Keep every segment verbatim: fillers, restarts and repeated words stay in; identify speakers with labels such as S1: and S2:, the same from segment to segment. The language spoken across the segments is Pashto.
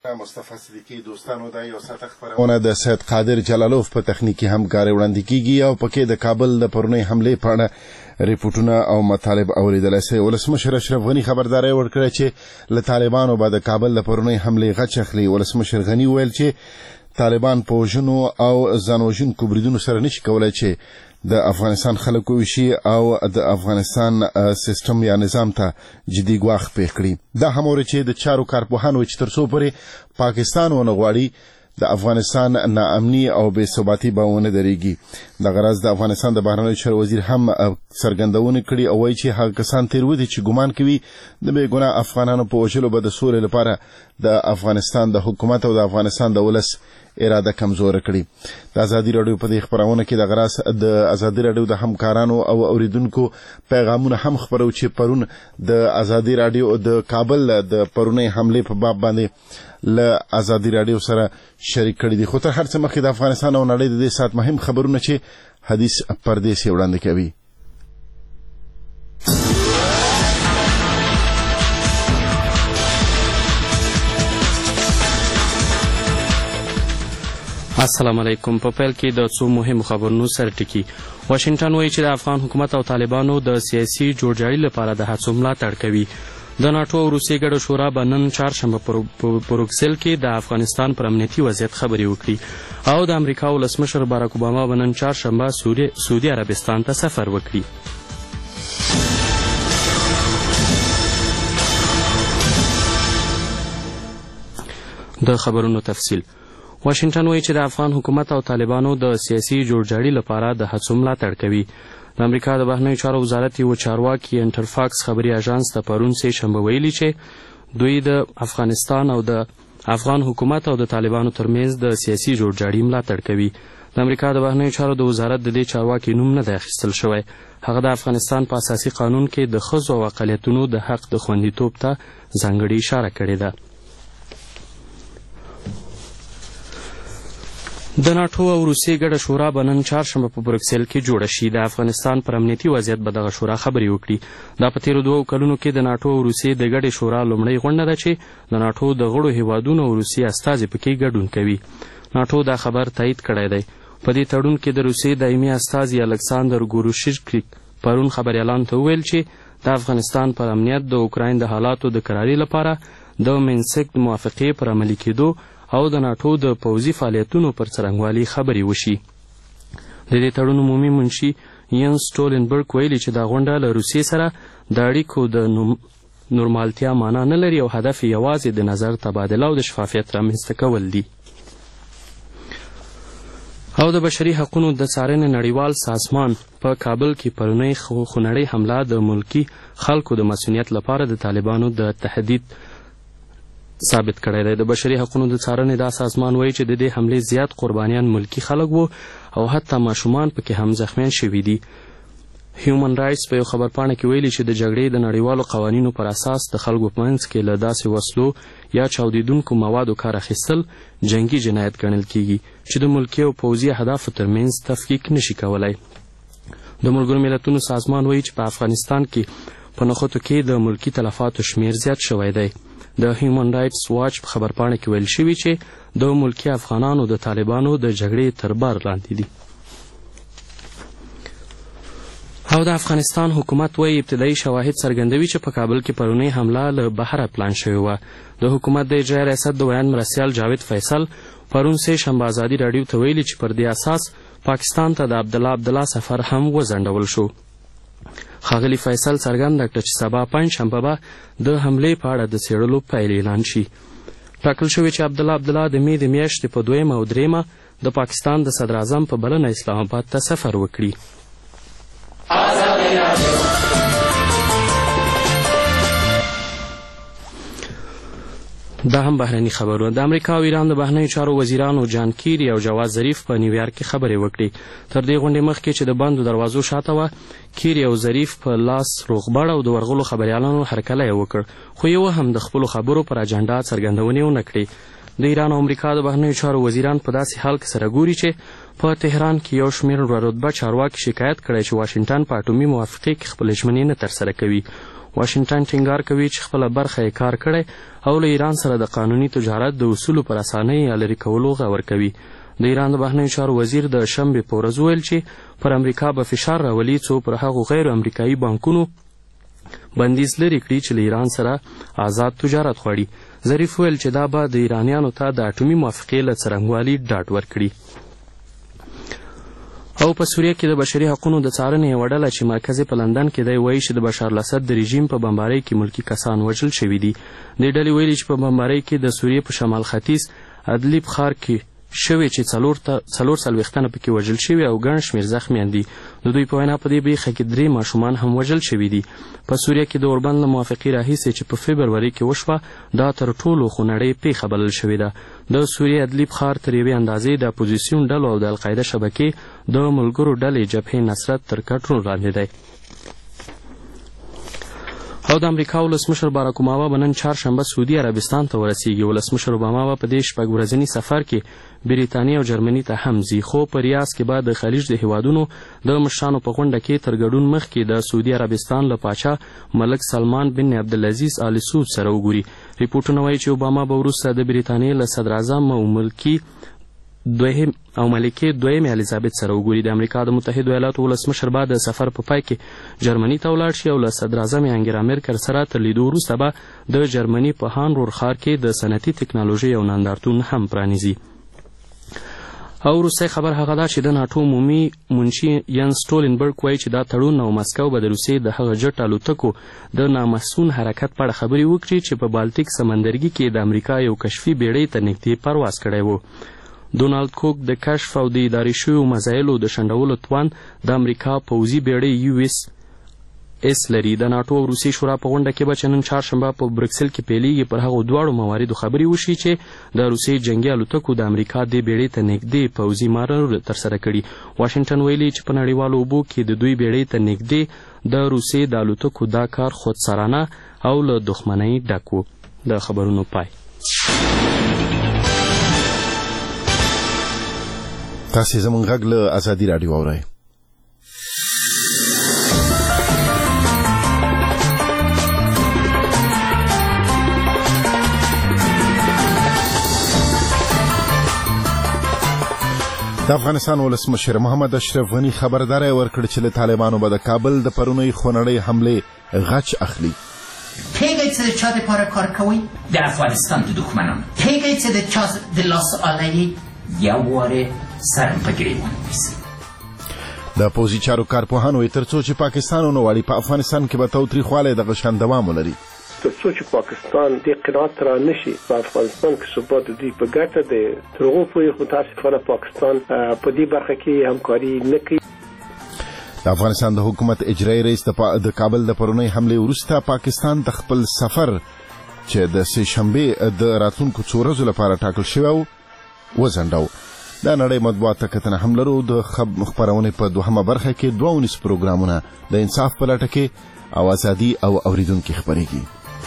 S1: مصطفی صدیقی دوستانو دا یو ساعت خبرونه د سید قادر جلالوف په تخنیکی همکاري وړاندې کیږي او پکې د کابل د پرونی حمله په اړه ریپورتونه او مطالب اوریدل شوی. ولسمشر اشرف غنی خبرداري ورکړه چې له طالبانو بعد د کابل د پرونی حمله غچ اخلي. ولسمشر غنی ویل چې طالبان په وژنو او ځانوژونکو بریدونو سره نشي کولای چې د افغانستان خلک وویشي او د افغانستان سیستم یا نظام ته جدي ګواښ پېښ کړي. دا همورې چې د چارو کارپوهان وایي چې تر څو پورې پاکستان ونه غواړي د افغانستان ناامني او بې ثباتي به ونه درېږي. دغه راز د افغانستان د بهرنیو چارو وزیر هم څرګندونې کړي او وایي چې هغه کسان تېروځي چې ګمان کوي د بې ګناه افغانانو په وژلو به د سولې لپاره د افغانستان د حکومت او د افغانستان د ولس اراده کمزوره کړي. د ازادي راډیو په دې خبرونه کې دغه راز د ازادي راډیو د همکارانو او اوریدونکو پیغامونه هم خبرو چې پرون د ازادي راډیو د کابل د پرونی حمله په باب باندې له ازادي راډیو سره شریک کړي دي. خو تر هر څه مخکې د افغانستان او نړۍ د دې ساعت مهم خبرونه چې حدیث پردیس وړاندې کوي.
S2: السلام علیکم. په پیل کې د څو مهمو خبرونو سره ټکی. واشنگټن وایي چې د افغان حکومت او طالبانو د سیاسي جوړجاړي لپاره د هڅو ملاتړ کوي. د ناټو او روسیې ګډه شورا به نن چهارشنبه په بروکسل کې د افغانستان پر امنیتي وضعیت خبرې وکړي او د امریکا ولسمشر باراک اوباما به نن چهارشنبه سعودي عربستان ته سفر وکړي. د خبرونو تفصیل. واشنگټن وایي چې د افغان حکومت او طالبانو د سیاسي جوړجاړي لپاره د هڅو ملاتړ کوي. د امریکا د بهرنیو چارو وزارت یو چارواکي انټرفاکس خبري اژانس ته پرون سه شنبه ویلي چې دوی د افغانستان او د افغان حکومت او د طالبانو ترمنځ د سیاسي جوړجاړي ملاتړ کوي. د امریکا د بهرنیو چارو د وزارت د دې چارواکي نوم نه دی اخیستل شوی. هغه د افغانستان په اساسي قانون کې د ښځو او اقلیتونو د حق د خوندیتوب ته ځانګړې اشاره کړې ده. د ناټو او روسیې ګډه شورا به نن چهارشنبه په بروکسل کې جوړه شي. د افغانستان پر امنیتي وضعیت به دغه شورا خبرې وکړي. دا په تېرو دوو کلونو کې د ناټو او روسیې د ګډې شورا لومړۍ غونډه ده چې د ناټو د غړو هیوادونو او روسیې استازي پکې ګډون کوي. ناټو دا خبر تایید کړی دی. په دې تړون کې د روسیې دایمي استازي الکساندر ګوروشیچکي پرون خبریالانو ته وویل چې د افغانستان پر امنیت د اوکراین د حالاتو د کراري لپاره د مینسک د موافقې پر عملي کېدو او د ناټو د پوځي فعالیتونو پر څرنګوالي خبرې وشي. د دې تړون عمومي منشي ینس سټولنبرګ ویلي چې دا غونډه له روسیې سره د اړیکو د نورمالتیا معنا نه لري او هدف یوازې د نظر تبادله او د شفافیت رامنځته کول دي. او د بشري حقوقو د څارنې نړیوال سازمان په کابل کې پرونی خونړۍ حمله د ملکي خلکو د مسؤلیت لپاره د طالبانو د تهدید ثابت کړی دی. د بشري حقوقو د څارنې دا سازمان وایي چې د دې حملې زیات قربانیان ملکي خلک وو او حتی ماشومان پکې هم زخمیان شوي دي. هیومن رایټس په یو خبرپاڼه کې ویلي چې د جګړې د نړیوالو قوانینو پر اساس د خلکو په منځ کې له داسې وسلو یا چاودیدونکو موادو کار اخیستل جنگي جنایت ګڼل کیږي چې د ملکي او پوځي اهدافو ترمنځ تفکیک نشي کولی. د ملګرو ملتونو سازمان وایي چې په افغانستان کې په نښتو کې د ملکي تلفاتو شمیر زیات شوی دی. د هیومن رایټس واچ په خبرپاڼه کې ویل شوي چې د ملکي افغانانو د طالبانو د جګړې تر بار لاندې دي. او د افغانستان حکومت وایي ابتدایي شواهد څرګندوي چې په کابل کې پرونی حمله له بهره پلان شوې وه. د حکومت د اجرایي ریاست د ویاند مرستیال جاوید فیصل پرون سه شنبه ازادي راډیو ته ویلي چې پر دې اساس پاکستان ته د عبدالله عبدالله سفر هم وځنډول شو. ښاغلي فیصل څرګنده کړه چې سبا پنجشنبه به د حملې په اړه د څېړلو پیل اعلان شي. ټاکل شوې چې عبدالله عبدالله د مې د میاشتې په دویمه او دریمه د پاکستان د صدراعظم په بلنه اسلام آباد ته سفر وکړي. دا هم بهرني خبرونه. د امریکا او ایران د بهرنیو چارو وزیرانو جان کیری او جواد ظریف په نیویارک کې خبرې وکړې. تر دې غونډې مخکې چې د بندو دروازو شاته وه، کیری او ظریف په لاس روغبړ او د ورغلو خبریالانو هرکلی یې وکړ، خو یو هم د خپلو خبرو پر اجنډا څرګندونې ونه کړې. د ایران او امریکا د بهرنیو چارو وزیران په داسې حال کې سره ګوري چې په تهران کې یو شمېر رتبه چارواکي شکایت کړی چې واشنګټن په اټومي موافقې کې خپلې ژمنې نه ترسره کوي. واشنګټن ټینګار کوي چې خپله برخه یې کار کړی او له ایران سره د قانوني تجارت د اصولو پر اسانۍ یا لرې کولو غور کوي. د ایران د بهرنیو چارو وزیر د شنبې په ورځ وویل چې پر امریکا به فشار راولي څو پر هغو غیر امریکایي بانکونو بندیز لرې کړي چې له ایران سره آزاد تجارت غواړي. ظریف وویل چې دا به د ایرانیانو ته د اټومي موافقې له څرنګوالي ډاډ ورکړي. او په سوریه کې د بشري حقونو د څارنې یوه ډله چې مرکز یې په لندن کې دی وایي چې د بشار الاسد د رژیم په بمبارۍ کې ملکي کسان وژل شوي دي. دې ډلې ویلي چې په بمبارۍ کې د سوریې په شمال ختیځ ادلیب ښار کې شوې چې څلور څلور څلوېښت تنه پکې وژل شوي او ګڼ شمېر زخمیان دي. د دوی په وینا په دې بیخه کې درې ماشومان هم وژل شوي دي. په سوریه کې د اوربند له موافقې راهیسې چې په فبروري کې وشوه دا تر ټولو خونړۍ پیښه بلل شوې ده. د سوریې ادلیب ښار تر یوې اندازې د اپوزیسیون ډلو او د القاعده شبکې د ملګرو ډلې جبهې نصرت تر کنټرول لاندې دی. او د امریکا ولسمشر باراک اوباما به نن چهارشنبه سعودي عربستان ته ورسیږي. ولسمشر اوباما به په دې شپږ ورځني سفر کې بریتانیا او جرمني ته هم ځي، خو په ریاض کې به د خلیج د هیوادونو د مشرانو په غونډه کې تر ګډون مخکې د سعودي عربستان له پاچا ملک سلمان بن عبدالعزیز آل سعود سره وګوري. ریپورټونه وایي چې اوباما به وروسته د بریتانیې له صدراعظم او ملکي دویم او ملکې دویم الیزابت سره وګوري. د امریکا د متحدو ایالاتو ولسمشر به د سفر په پای کې جرمني ته ولاړ شي او له صدراعظم انګلا میرکل سره تر لیدو وروسته به د جرمني په هانور ښار کې د صنعتي تکنالوژۍ یو نندارتون هم پرانیزي. او وروستی خبر هغه ده چې د ناټو عمومي منشي ینس سټولنبرګ وایي چې دا تړون او مسکو به د روسیې د هغه جټ الوتکو د نامسون حرکت په اړه خبرې وکړي چې په بالتیک سمندرګي کې د امریکا یو کشفي بیړۍ ته نږدې پرواز کړی و. ډونالد کوک د کشف او د ادارې شویو مزایلو د شنډولو توان د امریکا پوځي بیړۍ یو ایس ایس لري. د ناټو او روسي شورا په غونډه کې به چې نن چهارشنبه په برکسل کې پیلیږي پر هغو دواړو مواردو خبرې وشي چې د روسي جنګي الوتکو د امریکا دې بیړۍ ته نږدې پوځي مارنو ترسره کړي. واشنګټن ویلي چې په نړیوالو اوبو کې د دوی بیړۍ ته نږدې د روسي د الوتکو دا کار خودسرانه او له دښمنۍ ډک و. د خبرونو پای.
S1: تاسې زموږ غږ له ازادي راډیو اورئ. د افغانستان ولسمشر محمد اشرف غني خبرداری ورکړ چې له طالبانو به د کابل د پرونۍ خونړۍ حملې غچ اخلي.
S3: پیگه چه چه ده پاره کار کوي د افغانستان د دښمنان پیگه چه د چا د لاس آلایی یا واره سرم په ګریوان وسی.
S1: د پوځي چارو کارپوهان وایي تر څو چې پاکستان ونه غواړي په افغانستان کې به تاوتریخوالی دغه شان دوام ولري.
S4: تر څو چې پاکستان دې قناعت را نشي په افغانستان کې ثبات د دوی په ګټه دی تر هغو پورې خو متاسفانه پاکستان په دې برخه کې همکاري نه کوي.
S1: د افغانستان د حکومت اجرایي رئیس د کابل د پرونۍ حملې وروسته پاکستان د خپل سفر چې د سې شنبې د راتلونکو څو ورځو لپاره ټاکل شوی و وځنډاوه. د نړۍ مطبوعات ته کتنه هم لرو. د خبرونې په دوهمه برخه کې دوه ونیس پروګرامونه د انصاف په لټه کې او ازادي او اوریدونکي خبرېږي.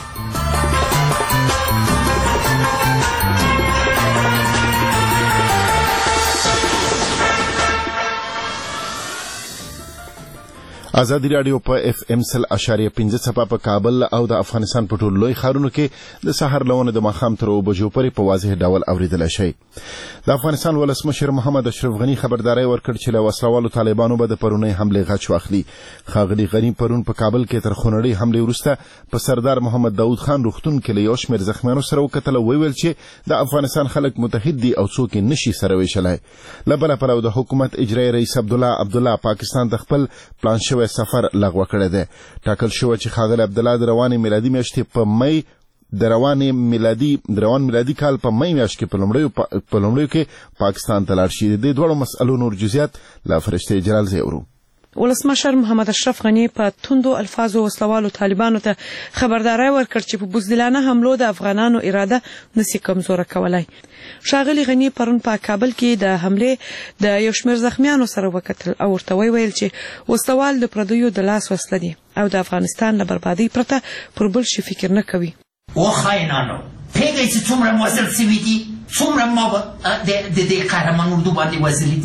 S1: ازادي راډیو په اف ام سل اشاریه پنځه څپه په کابل او د افغانستان په ټولو لوی ښارونو کې د سحر لونه د ماښام تر اوه بجو پورې په واضح ډول اوریدلی شئ. د افغانستان ولسمشر محمد اشرف غني خبرداری ورکړ چې له وسلوالو طالبانو به د پرونۍ حملې غچ واخلي. ښاغلي غني پرون په کابل کې تر خونړۍ حملې وروسته په سردار محمد داود خان روغتون کې له یو شمېر زخمیانو سره وکتل او وویل چې د افغانستان خلک متحد دي او څوک یې نشي سره ویشلی. له بله پلوه د حکومت اجرایي رئیس عبدالله عبدالله پاکستان د خپل پلان شوی سفر لغوه کړی دی. ټاکل شوه چې ښاغلی عبدالله د روانې میلادي میاشتې په مۍ د روانې میلادي د روان میلادي کال په مۍ میاشت کې په لومړیو په لومړیو کې پاکستان ته لاړ شي. د دې دواړو مسئلو نور جزئیات له فرشتې جلال زه اورو.
S5: ولسمشر محمد اشرف غني په توندو الفاظو وسلوالو طالبانو ته خبرداری ورکړ چې په بزدلانه حملو د افغانانو اراده نسی کمزوره کولای. ښاغلي غني پرون په کابل کې د حملې د یو شمېر زخمیانو سره وکتل او ورته ویل چې وسلوال د پردیو د لاس وسله دي او د افغانستان له بربادۍ پرته پر بل شي فکر نه کوي.
S3: و خاینانو پیګی چې څومره وزل سوي دي څومره ما د دې قهرمان اردو باندې وزلي دي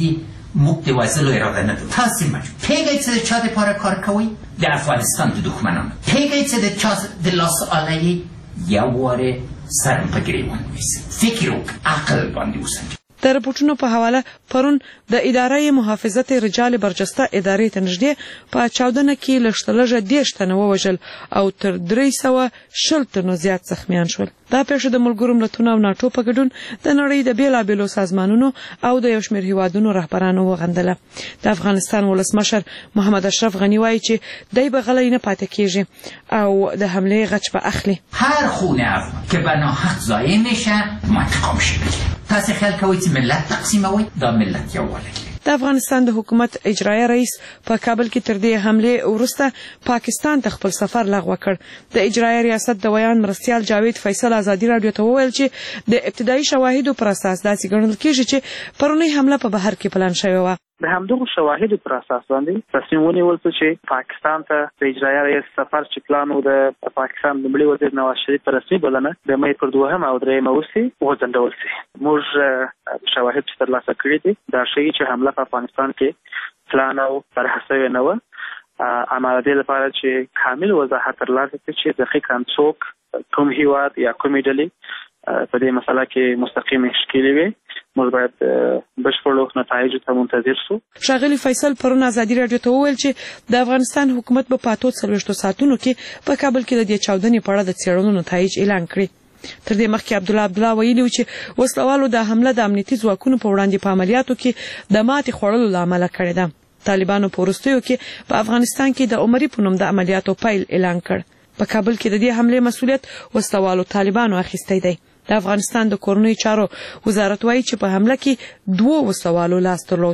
S3: موږ د وژلو اراده نه لرو. تاسې مجبور پوهېږئ چې د چا دپاره کار کوئ؟ د افغانستان د دښمنانو. پوهېږئ چې د چا د لاس آله یې یو وارې سرم په ګریوان ونیسئ. فکر وکړه، عقل باندې وسنجئ.
S5: د رپورټونو په حواله پرون د ادارې محافظت رجال برجسته ادارې ته نږدې په چاودنه کې لږترلږه دېرش تنه ووژل او تر درې سوه شل تنو زیات زخمیان شول. دا پیښه د ملګرو ملتونو او ناټو په ګډون د نړۍ د بېلابېلو سازمانونو او د یو شمېر هیوادونو رهبرانو وغندله. د افغانستان ولسمشر محمد اشرف غني وایي چې دی به غلی نه پاتې کېږي او د حملې غچ به اخلي.
S3: هر خونه افغان که به ناحق ضایع میشه منتقام شي. تاسې خیال کوئ چې ملت تقسیموئ؟ دا ملت یووالی کوي.
S5: د افغانستان د حکومت اجرایه رئیس په کابل کې تر دې حملې وروسته پاکستان ته خپل سفر لغوه کړ. د اجرایه ریاست د بیان مرستیال جاوید فیصل ازادي راډیو ته وویل چې د ابتدایي شواهدو پر اساس داسې ګڼل کېږي چې پرونی حمله په بهر کې پلان شوې وه.
S6: د همدغو شواهدو پر اساس باندې تصمیم ونیول چې پاکستان ته د اجرایه رئیس سفر چې پلان و د پاکستان لومړي وزیر نواز شریف په رسمي بلنه د مې پر دوهمه او درېیمه وسي وځنډول شي. موږ شواهد چې ترلاسه کړي دي دا ښیي چې حمله په افغانستان کې پلان او طرح شوې نه وه. اما د دې لپاره چې کامل وضاحت ترلاسه کړي چې دقیقاً څوک کوم هیواد یا کومې ډلې په دې مسله کې مستقیمې ښکېلې وي، موږ باید بشپړو نتایجو ته منتظر شو.
S5: ښاغلي فیصل پرون ازادي راډیو ته وویل چې د افغانستان حکومت به په اتو څلوېښتو ساعتونو کې په کابل کې د دې چاودنې په اړه د څېړنو نتایج اعلان کړي. تر دې مخکې عبدالله عبدالله ویلي و چې وسلوالو د حمله د امنیتي ځواکونو په وړاندې په عملیاتو کې د ماتې خوړلو له امله کړې ده. طالبانو په وروستیو کې په افغانستان کې د عمري په نوم د عملیاتو پیل اعلان کړ. په کابل کې د دې حملې مسؤلیت وسلوالو طالبانو اخیستی دی. د افغانستان د کورنیو چارو وزارت وایي چې په حمله کې دوه وسلوالو لاس درلود.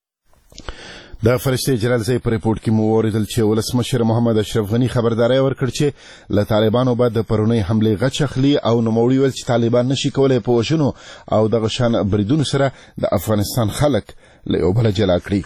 S1: د فرشته جلالزی په ریپورت کې مو اوریدل چې ولسمشر محمد اشرف غني خبرداري ورکړ چې له طالبانو بعد د پرونی حملې غچ اخلي او نوموړي ویل چې طالبان نشي کولای په وژنو او دغه شان بریدونو سره د افغانستان خلک له یو بل جلا کړي.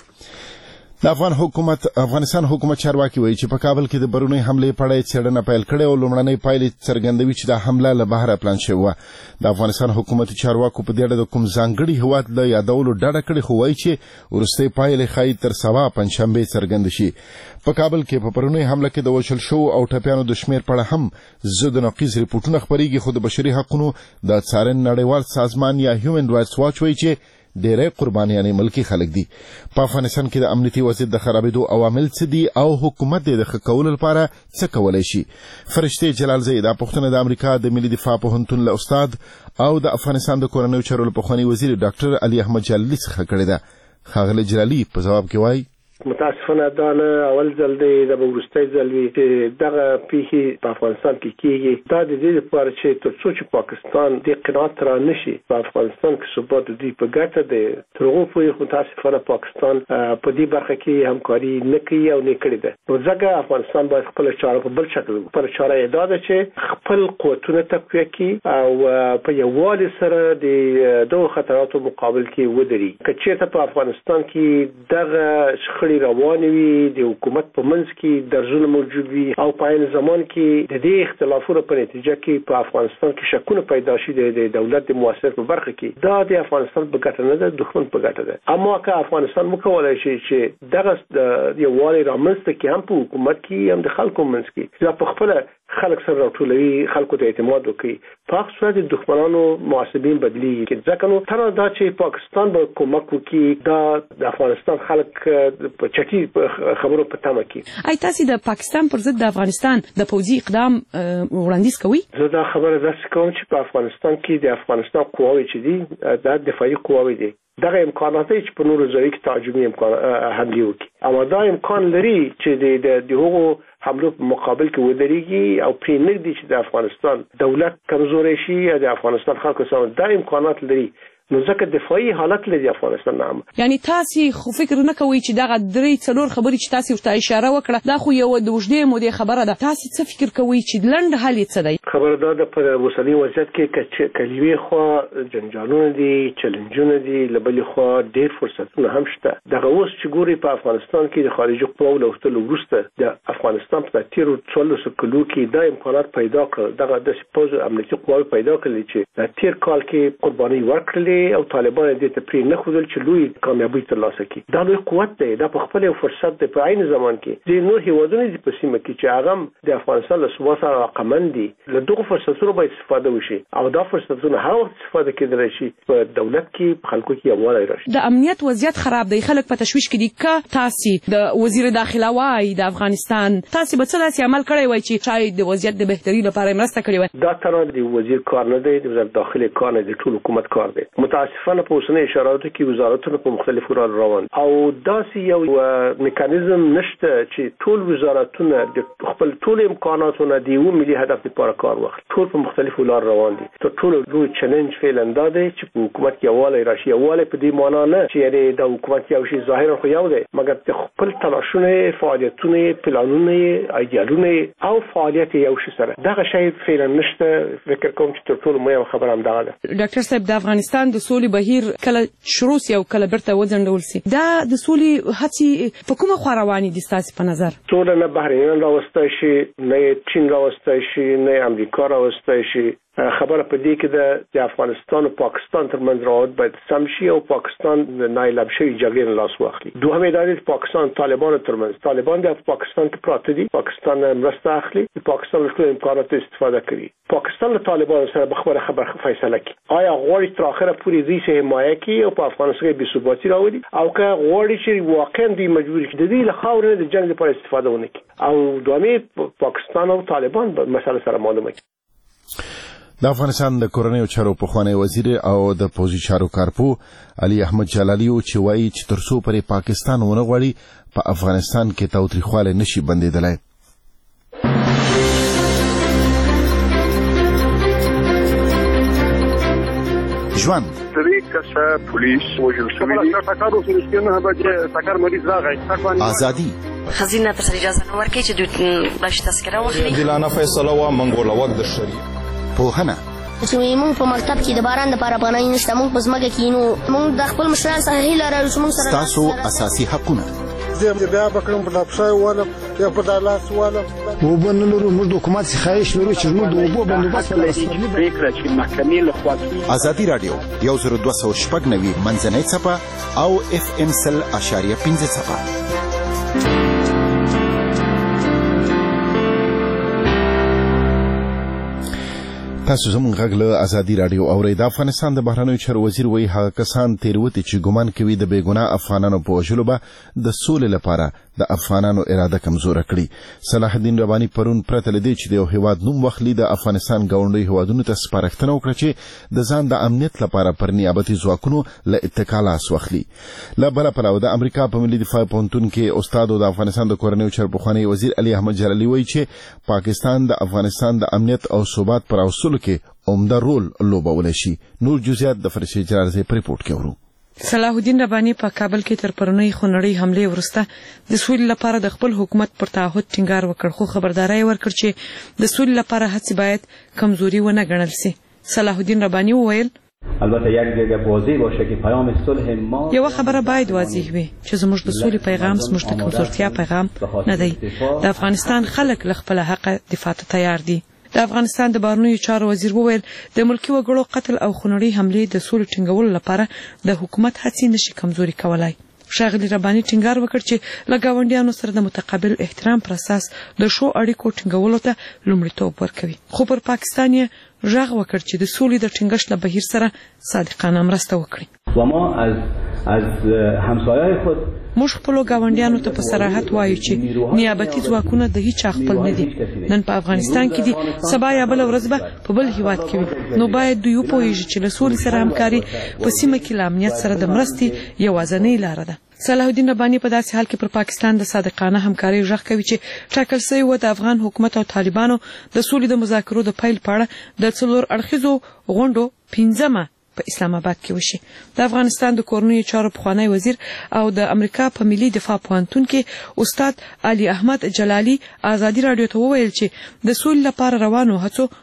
S1: د افغان حکومت افغانستان حکومت چارواکي وایي چې په کابل کې د برونی حملې په اړه څېړنه پیل کړې او لومړنۍ پایلې څرګندوي چې دا حمله له بهره پلان شوې وه. د افغانستان حکومت چارواکو په دې اړه د کوم ځانګړي هیواد له یادولو ډډه کړې، خو وایي چې وروستۍ پایلې ښایي تر سبا پنجشنبې څرګندې شي. په کابل کې په پرونی حمله کې د وژل شوو او ټپیانو د شمېر په اړه هم ضد نقیض ریپورټونه خپرېږي، خو د بشري حقونو د څارنې نړیوال سازمان یا هیومن رایټس واچ وایي چې ډېری قربانیانې ملکي خلک دي. په افغانستان کې د امنیتي وضعیت د خرابېدو عوامل څه دي او حکومت یې د ښه کولو لپاره څه کولی شي؟ فرشتې جلالزی دا پوښتنه د امریکا د ملي دفاع پوهنتون له استاد او د افغانستان د کورنیو چارو له پخواني وزیر ډاکټر علي احمد جلالي څخه کړې ده. ښاغلی جلالي په ځواب کې وایي
S4: متاسفانه دا نه اول ځل دی دا به وروستی ځل وي چې دغه پیښې په افغانستان کې کېږي. دا د دې لپاره چې تر څو چې پاکستان دې قناعت را نه شي په افغانستان کې ثبات د دوی په ګټه دی. تر هغو پورې خو متاسفانه پاکستان په دې برخه کې همکاري نه کوي او نه کړې ده. نو ځکه افغانستان باید خپله چاره په بل شکل خپله چاره یې دا ده چې خپل قوتونه تقویه کړي او په یووالي سره د دغو خطراتو مقابل کې ودرېږي. که چېرته په افغانستان کې دغه شخړې روانې وي، د حکومت په منځ کې درزونه موجود وي او په عین زمان کې د دې اختلافونو په نتیجه کې په افغانستان کې شکونه پیدا شي د دولت د موثر په برخه کې، دا د افغانستان په ګټه نه ده، د دښمن په ګټه ده. اما که افغانستان وکولای شي چې دغه یووالی رامنځته کړي هم په حکومت کې هم د خلکو منځ کې، یا په خپله خلک سره راټولوي، خلکو ته اعتماد وکړي، په هغه صورت د دښمنانو معصبین بدلیږي. ځکه نو تنها دا چې پاکستان به کومک وکړي دا د افغانستان خلک په چټي خبرو په تمه کې.
S5: آیا تاسو د پاکستان پر ضد د افغانستان د پوځي اقدام وړاندیز کوئ؟
S4: زه دا خبره داسې کوم چې په افغانستان کې د افغانستان قواوې چې دي دا دفاعي قواوې دي، دغه امکانات چې په نورو ځایونو کې تعجبي امکان حملې وکړي، اما دا امکان لري چې د د هغو حملو په مقابل کې ودرېږي او پرې نږدې چې د افغانستان دولت کمزوری شي یا د افغانستان خلکو سره دا امکانات لري. نو ځکه دفاعي حالت لري افغانستان هم.
S5: یعنی تاسو خو فکر نه کوئ چې دغه درې څلور خبرې چې تاسو ورته اشاره وکړه دا خو یو د اوږدې مودې خبره ده، تاسو څه فکر کوئ چې لنډ حل یې څه دی؟ خبره دا ده په اوسني وضعیت کې که له یوې خوا جنجالونه دي، چلنجونه دي، له بلې خوا ډېر فرصتونه هم شته. دغه اوس چې ګوري په افغانستان کې د خارجي قواو له وتلو وروسته د افغانستان په تیرو څوارلسو کلو کې دا امکانات پیدا کړل، دغه داسې پوځ امنیتي قواوې پیدا کړلې چې د تیر کال کې قربانۍ ورکړلې
S4: امریکای او طالبان دې ته پرې نه ښودل چې لوی کامیابی ترلاسه کړي. دا لوی قوت دی، دا په خپل یو فرصت دی. په عین زمان کې ځینې نور هیوادونه دي په سیمه کې چې هغه د افغانستان له ثبات سره علاقمند دي، له دغو فرصتونو باید استفاده وشي او دا فرصتونه هر وخت استفاده کېدلی شي په دولت کې په خلکو کې یووالی راشي.
S5: د امنیت وضعیت خراب دی، خلک په تشویش کې دي. که تاسې د وزیر داخله وای د افغانستان، تاسې به څه داسې عمل کړی وای چې شاید د وضعیت د بهتري لپاره مرسته کړې وای؟ دا
S4: تنها د وزیر کار نه دی، د وزارت داخله کار نه دی، ټول حکومت کار دی. متاسفانه په اوسنۍ شرایطو کې وزارتونه په مختلفو لارو روان او داسې یو میکانیزم نشته چې ټول وزارتونه د خپل ټول امکاناتونه د یو ملي هدف لپاره کار واخلي. ټول په مختلفو لارو روان دي. تر ټولو لوی چیلنج فعلا دا دی چې په حکومت یووالی راشي. یووالی په دې معنا نه چې یعنې د حکومت یو شی ظاهرا خو یو دی، مګر د خپل تلاشونه، فعالیتونه، پلانونه، ایډیالونه او فعالیت یو شی سره دغه شی فعلا نشته. فکر کوم چې تر ټولو مهمه خبره هم دغه ده.
S5: ډاکټر صاحب، د افغانستان د سولې بهیر کله شروع سي او کله بیرته وځنډول سي، دا د سولې هڅې په کومه خوا روانې دي ستاسې په نظر؟
S4: سوله نه بهرنیان راوستی شي، نه چین راوستی شي، نه امریکا راوستی شي. خبره په دې کې ده د افغانستان او پاکستان ترمنځ روابط باید سم شي او پاکستان د نایلاب شوي جګړې نه لاس واخلي. دوهمه دا دی چې پاکستان طالبانو ترمنځ، طالبان د پاکستان کې پراته دي، پاکستان مرسته اخلي، د پاکستان له ټولو امکاناتو استفاده کوي. پاکستان له طالبانو سره به خبره خبر فیصله کوي، آیا غواړي تر اخره پورې دوی سه حمایه کوي او په افغانستان کې بې ثباتي راولي، او که غواړي چې واقعا دوی مجبور کړي د دوی له خاورې د جنګ لپاره استفاده ونه کړي. او دوهمه پاکستان او طالبان به مسله سره معلومه کړي.
S1: د افغانستان د کورنیو چارو پخوانی وزیر او د پوځي چارو کارپو علي احمد جلالي چې وایي چې ترڅو پرې پاکستان ونه غواړي په افغانستان کې تاوتریخوالی نشي بندېدلی. ژوند
S7: پولیس وژل شوي،
S1: ازادي
S8: خزینه تر اجازه نه ورکړي چې دوی باش تذکره واخلي.
S9: دلانه فیصله وا منګوله وخت د شری
S1: پوهنه
S10: چې موږ په مکتب کې د باران لپاره پناه نشته، موږ په ځمکه کې نو موږ د خپل مشران سره هیله لرو چې موږ سره
S1: تاسو اساسي حقونه
S11: زه بیا بکرم په لپسای ولم یا په دالاس ولم وبن لرو موږ د حکومت څخه خواهش لرو چې موږ د وبو بندوبست
S7: پریکړه چې محکمې له خوا.
S1: ازادي رادیو یو زر دوه سوه شپږ نوي منځنۍ څپه او اف ام سل اشاریه پنځه څپه. تاسو زموږ غږ له ازادي رادیو اورئ. د افغانستان د بهرنیو چارو وزیر وایي هغه کسان تېروتې چې ګمان کوي د بېګناه افغانانو په وژلو به د سولې لپاره د افغانانو اراده کمزوره کړي. صلاح الدین رباني پرون پرته له دې چې د یو هیواد نوم واخلي د افغانستان ګاونډیو هیوادونو ته سپارښتنه وکړه چې د ځان د امنیت لپاره پر نیابتي ځواکونو له اتکا لاس واخلي. له بله پلوه د امریکا په ملي دفاع پوهنتون کې استاد او د افغانستان د کورنیو چارو پخوانی وزیر علي احمد جلالي وایي چې پاکستان د افغانستان د امنیت او ثبات پر اوسلو کې عمده رول لوبولی شي. نور جزئیات د فرشته جلالزی په ریپورت کې ورو.
S5: صلاح الدین رباني په کابل کې تر پرونی خونړۍ حملې وروسته د سولې لپاره د خپل حکومت پر تعهد ټینګار وکړ، خو خبرداري ورکړ چې د سولې لپاره هڅې باید کمزوري ونه ګڼل شي. صلاح الدین رباني وویل
S12: البته یک جگه واضح باشه که پیام صلح ما
S5: یو خبره باید واضح وي چې زموږ د سولې پیغام زموږ د کمزورتیا پیغام نه دی. د افغانستان خلک له خپل حق دفاع ته تیار دي. د افغانستان د بهرنیو چارو وزیر وویل د ملکی وګړو قتل او خونړۍ حملې د سولې ټینګولو لپاره د حکومت هڅې نشي کمزوري کولای. ښاغلي رباني ټینګار وکړ چې له ګاونډیانو سره د متقابل احترام پر اساس د ښو اړیکو ټینګولو ته لومړیتوب ورکوي، خو پر پاکستان یې غږ وکړ چې د سولې د ټینګښت له بهیر سره صادقانه مرسته وکړي.
S12: و ما از از همسایه‌های خود
S5: موږ خپل ګاونډیانو ته په صراحت وایو چې نیابتي ځواکونه د هیڅ خپل نه دي. نن په افغانستان کې دي، سبا یا بل ورځ به په بل هیواد کې وي. نو باید دوی وپوهیږي چې له سولې سره همکاري په سیمه کې له امنیت سره د مرستې یوازینۍ لاره ده. صلاح الدین رباني په داسې حال کې پر پاکستان د صادقانه همکارۍ غږ کوي چې ټاکل شوی و د افغان حکومت او طالبانو د سولې د مذاکرو د پیل په اړه د څلور اړخیزو غونډو پنځمه په اسلام آباد کې وشي. د افغانستان د کورنیو چارو پخوانی وزیر او د امریکا په ملي دفاع پوهنتون کې استاد علي احمد جلالي ازادي رادیو ته وویل چې د سولې لپاره روانو هڅو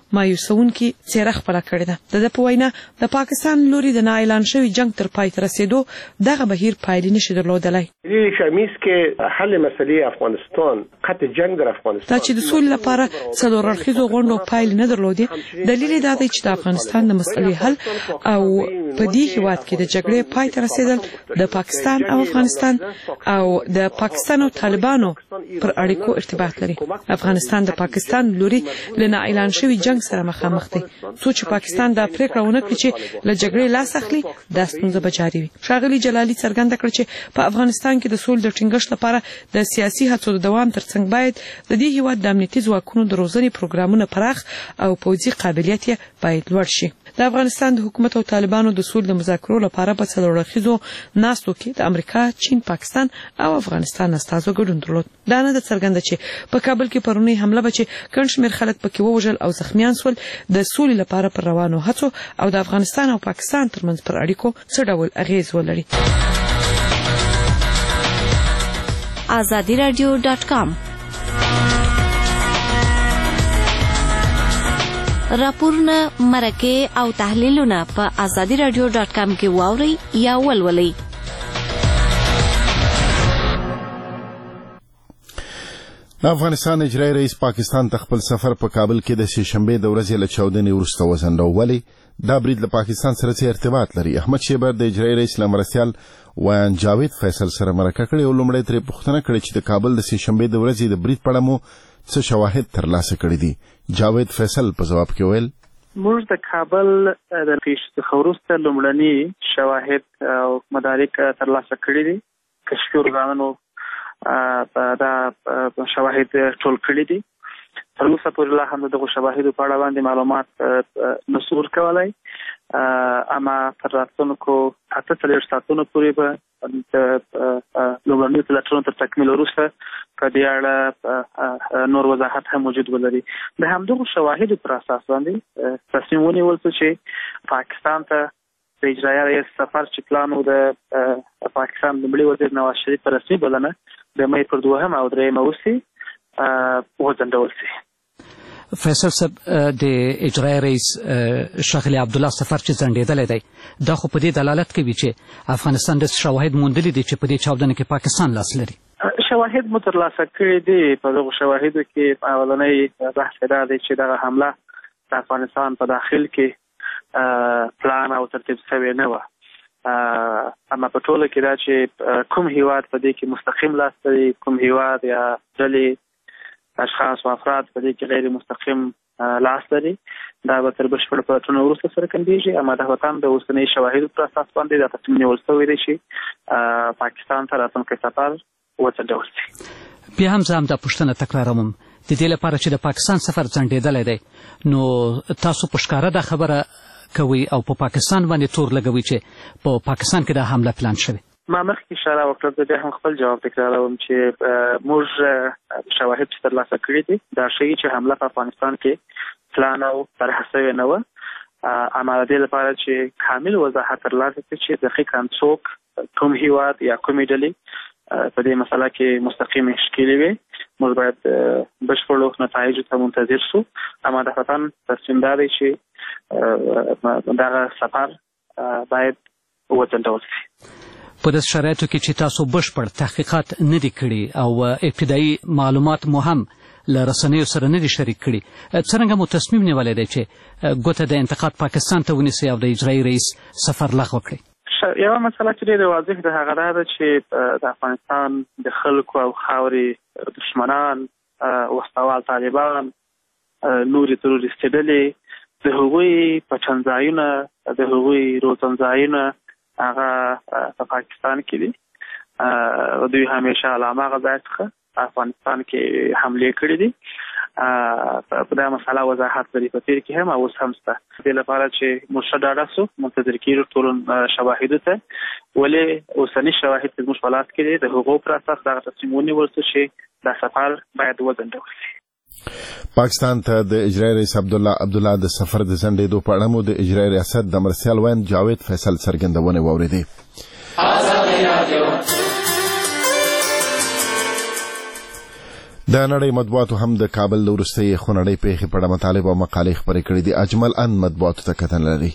S5: مایوسونکي څیره خپله کړې ده. د په وینا د پاکستان لوري د نااعلان شوی جنگ تر پای ته رسیدو دغه بهیر پایلې نشي درلودلای.
S4: دې شمیس کې حل مسلې افغانستان قطع جنگ در افغانستان
S5: دا چې د سولې لپاره څلور اړخیزو غونډو پایلې نه درلودي دلیل دا دی چې د افغانستان د مسلې حل او په دې هیواد کې د جګړې پای ته رسیدل د پاکستان او افغانستان او د پاکستان او طالبانو پر اړیکو ارتباط لري. افغانستان د پاکستان لوري له اعلان شوی جنگ سره مخامخ دی. سوچ پاکستان دا پریکړه ونه کړي چې له جګړې لاس اخلي دا ستونزه به جاري وي. ښاغلي جلالي څرګنده کړ چې په افغانستان کې د سولې د ټینګښت لپاره د سیاسي هڅو د دوام ترڅنګ باید د دې هیواد د امنیتي ځواکونو د روزنې پروګرامونه پراخ او پوځي قابلیت یې باید لوړ شي. د افغانستان د حکومت او طالبانو د سولې د مذاکرو لپاره په څلور اړخیزو ناستو کې د امریکا، چین، پاکستان او افغانستان استازو ګډون درلود. دا نه د څرګنده چې په کابل کې پرونی حمله به چې ګڼ شمېر خلک پکې ووژل او زخمیان سول د سولې لپاره پر روانو هڅو او د افغانستان او پاکستان ترمنځ پر اړیکو څه ډول اغیز ولري.
S13: آزادی رادیو ډاټ کام راپورونه، مرکې او تحلیلونه په آزادی رادیو ډاټ کام کې واورئ یا ولولئ.
S1: د افغانستان اجرایي رئیس پاکستان ته خپل سفر په کابل کې د سې شنبې د ورځې له چاودنې وروسته وځنډاوه. ولې دا برید له پاکستان سره څه ارتباط لري؟ احمد شیبر د اجرایي رئیس له مرستیال ویان جاوید فیصل سره مرکه کړې او لومړی ترې پوښتنه کړې چې د کابل د سې شنبې د ورځې د برید په اړه مو څه شواهد ترلاسه کړي دي. جاوید فیصل په ځواب کې ویل
S6: موږ د کابل د پیښې څخه وروسته لومړني شواهد او مدارک ترلاسه کړي دي. کشفي ارګانونو دا شواهد ټول کړي دي. تر اوسه پورې لا هم دغه شواهدو په اړه باندې معلومات نشو ورکولای. اما تر راتلونکو اته څلوېښت ساعتونو پورې به د لومړنیو پلټنو تر تکمیل وروسته په دې اړه نور وضاحت هم موجود ولري. د همدغو شواهدو پر اساس باندې تصمیم ونیول چې پاکستان ته د اجرایي رئیس سفر چې پلان و د پاکستان لومړي وزیر نواز شریف په رسمي بلنه د مې پر دوهم او درېیمه اوسي وځنډول شي.
S14: فیصل صاحب، د اجرایي رئیس ښاغلي عبدالله سفر چې ځنډېدلی دی دا خو په دې دلالت کوي چې افغانستان د شواهد موندلي دي چې په دې چاودنه کې پاکستان لاس لري.
S6: شواهد مو ترلاسه کړي دي. په دغو شواهدو کې اولنی بحث دا دی چې دغه حمله د افغانستان په داخل کې پلان او ترتیب شوې نه وه. اما په ټوله کې دا چې کوم هیواد په دې کې مستقیم لاس لري، کوم هیواد یا ډلې اشخاص او افراد په دې کې غیر مستقیم لاس لري، دا به تر بشپړ پلټنو وروسته څرګندېږي. اما د وطن د اوسنۍ شواهدو پر اساس باندې دا تصمیم نیول شوی دی چې پاکستان ته راتلونکی سفر وځنډول شي.
S14: بیا هم زه همدا پوښتنه تکراروم، د دې لپاره چې د پاکستان سفر ځنډېدلی دی نو تاسو په ښکاره دا خبره کوي او په پاکستان باندې تور لګوي چې په پاکستان کې دا حمله پلان شوې.
S6: ما مخکې اشاره وکړه، زه بیا هم خپل جواب تکراروم چې موږ شواهد چې ترلاسه کړي دي دا ښیي چې حمله په افغانستان کې پلان او طرحه شوې نه وه. اما د دې لپاره چې کامل وضاحت ترلاسه کړي چې دقیقاً څوک، کوم هیواد یا کومې ډلې په دې مسله کې مستقیم ښکېلې وي، موږ باید بشپړو نتایجو ته منتظر شو. اما د وطن تصمیم دا دی چې دغه سفر باید وځنډول شي.
S14: په داسې شرایطو کې چې تاسو بشپړ تحقیقات نه دي کړي او ابتدایي معلومات مو هم له رسنیو سره نه دي شریک کړي، څرنګه مو تصمیم نیولی دی چې ګوته د انتقاد پاکستان ته ونیسئ او د اجرایي رئیس سفر لغوه کړئ؟
S6: یوه مسله چې ډېره واضح ده هغه دا ده چې د افغانستان د خلکو او خاورې دشمنان، وسوال طالبان، نورې تروریستي ډلې، د هغوی پټنځایونه، د هغوی روزنځایونه هغه په پاکستان کې دي. دوی همیشه علامه هغه ځای څخه افغانستان کې حملې کړي دي. په دا مسله وضاحت لري په تېر کې هم او اوس هم شته. دې لپاره چې موږ ښه ډاډه سو منتظر کېږو ټولو شواهدو ته. ولې اوسني شواهد چې زموږ په لاس کې دي د هغو پر اساس دغه تصمیم ونیول شو چې دا سفر باید وځنډول شي.
S1: پاکستان ته د اجرایي رئیس عبدالله عبدالله د سفر د ځنډېدو په اړه مو د اجرایي ریاست د مرستیال ویاند جاوید فیصل څرګندونې واورېدې. د نړۍ مطبوعاتو هم د کابل د وروستۍ خونړۍ پیښې په اړه مطالب او مقالې خپرې کړې دي. اجمل ان مطبوعاتو ته کتنه لري.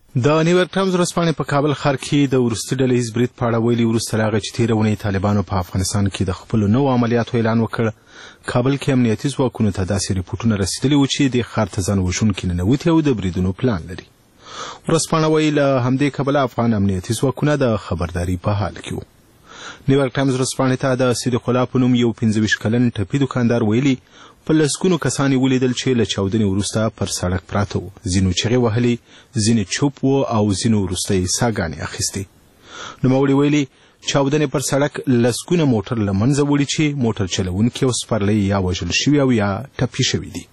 S15: د نیویارک ټایمز ورځپاڼې په کابل ښار کې د وروستي ډلهییز برید په اړه ویلي وروسته له هغه چې تېره اونۍ طالبانو په افغانستان کې د خپلو نوو عملیاتو اعلان وکړ، کابل کې امنیتي ځواکونو ته داسې ریپورټونه رسېدلي وو چې دې ښار ته ځان وژونکي ننوتي او د بریدونو پلان لري. ورځپاڼه وایي له همدې کبله افغان امنیتي ځواکونه د خبرداري په حال کې وو. نیویارک ټایمز ورځپاڼې ته د صدیق الله په نوم یو پنځه ویشت کلن ټپي دوکاندار ویلي په لسګونو کسان یې ولیدل چې له چاودنې وروسته پر سړک پراته وو. ځینو چغې وهلې، ځینې چوپ وو او ځینو وروسته یې ساګانې اخیستې. نوموړي ویلي چاودنې پر سړک لسګونه موټر له منځه وړي چې موټر چلوونکي او سپرلۍ یا وژل شوي او یا ټپي شوي دي.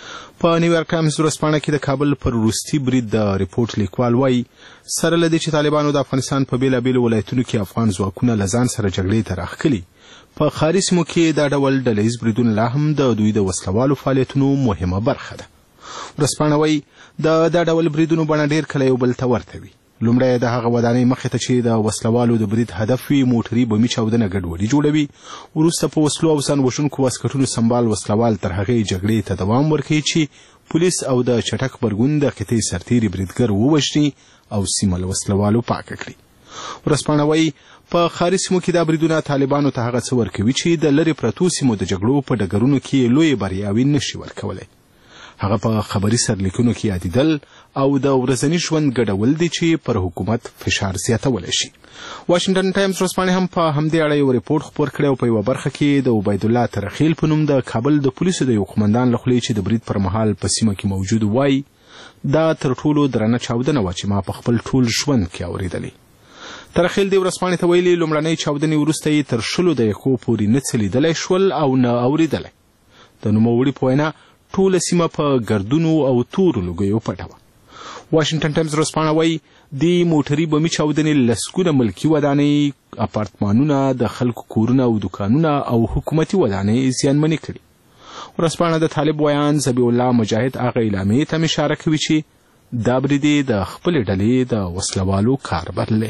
S15: په نیویارک ټایمز ورځپاڼه کې د کابل پر وروستي برید د ریپورټ لیکوال وایي سره له دې چې طالبانو د افغانستان په بېلابېلو ولایتونو کې افغان ځواکونه له ځان سره جګړې ته راښکلي، په ښاري سیمو کې دا ډول ډلهییز بریدونه لا هم د دوی د وسلوالو فعالیتونو مهمه برخه ده. ورځپاڼه وایي د دا ډول بریدونو بڼه ډېر کله یو بل ته ورته وي. لومړی د هغه ودانۍ مخې ته چې د وسلوالو د برید هدف وي موټري بمي چاودنه ګډوډي جوړوي، وروسته په وسلو او ځان وژونکو واسکټونو سمبال وسلوال تر هغې جګړې ته دوام ورکوي چې پولیس او د چټک غبرګون د قطعې سرتیري بریدګر ووژني او سیمه له وسلوالو پاکه کړي. ورځپاڼه وایي په ښاري سیمو کې دا بریدونه طالبانو ته هغه څه ورکوي چې د لرې پرتو سیمو د جګړو په ډګرونو کې لویې بریاوې نشي ورکولی. هغه په خبري سرلیکونو کې یادېدل او د ورځني ژوند ګډول دي چې پر حکومت فشار زیاتولی شي. واشنګټن ټایمز ورځپاڼې هم په همدې اړه یو ریپورټ خپور کړی او په یوه برخه کې د عبیدالله ترخیل په نوم د کابل د پولیسو د یو قمندان له خولې چې د برید پر مهال په سیمه کې موجود وایي دا تر ټولو درنه چاودنه وه چې ما په خپل ټول ژوند کې اورېدلې. ترخیل دې ورځپاڼې ته ویلي لومړنۍ چاودنې وروسته یې تر شلو دقیقو پورې نه څه لیدلی شول او نه اورېدلی. د نوموړي په وینا ټوله سیمه په ګردونو او تورو لوګیو پټه وه. واشنګټن ټایمز ورځپاڼه وایي د موټري بمي چاودنې لسګونه ملکي ودانۍ، اپارتمانونه، د خلکو کورونه او دوکانونه او حکومتي ودانۍ زیانمنې کړي. ورځپاڼه د طالب ویان ذبیح الله مجاهد هغه اعلامیې ته اشاره کوي چې دا برید د خپلې ډلې د وسلوالو کار بللی.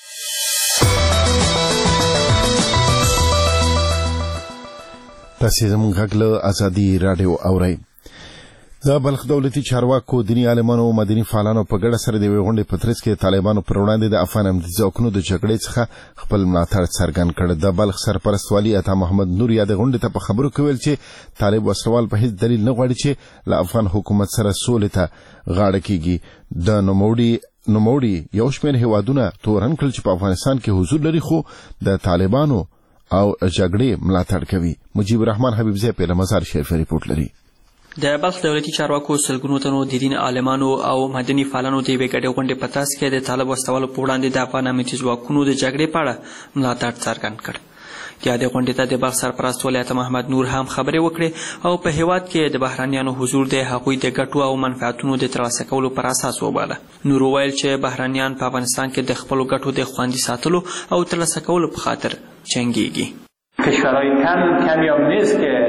S1: تاسې زموږ غږ له ازادي راډیو اورئ. د بلخ دولتي چارواکو، دیني عالمانو او مدني فعالانو په ګډه سره د یوې غونډې په ترڅ کې طالبانو پر وړاندې د افغان امنیتي ځواکونو د جګړې څخه خپل ملاتړ څرګند کړ. د بلخ سرپرست والي عطا محمد نور یا د غونډې ته په خبرو کې ویل چې طالب وسلوال په هیڅ دلیل نه غواړي چې له افغان حکومت سره سولې ته غاړه کیږي. د نوموړي نوموړي یو شمېر هیوادونه تورن کړل چې په افغانستان کې حضور لري خو د طالبانو او جګړې ملاتړ کوي. مجيب الرحمن حبیبزی په مزار شریف ریپورت لري.
S16: د بلخ دولتي چارواکو سلګونو تنو د دین عالمانو او مدني فعالانو د یوې ګډې غونډې په ترڅ کې د طالب وسلوالو په وړاندې د افغان امنیتي ځواکونو د جګړې په اړه ملاتړ څرګند کړ. د یادې غونډې ته د بلخ سرپرست والي عطا محمد نور هم خبرې وکړې او په هیواد کې د بهرانیانو حضور د هغوی د ګټو او منفعتونو د ترلاسه کولو پر اساس وباله. نور وویل چې بهرانیان په افغانستان کې د خپلو ګټو د خوندي ساتلو او ترلاسه کولو په خاطر جنګیږي.
S12: کشورهای کم کمیاب نیست که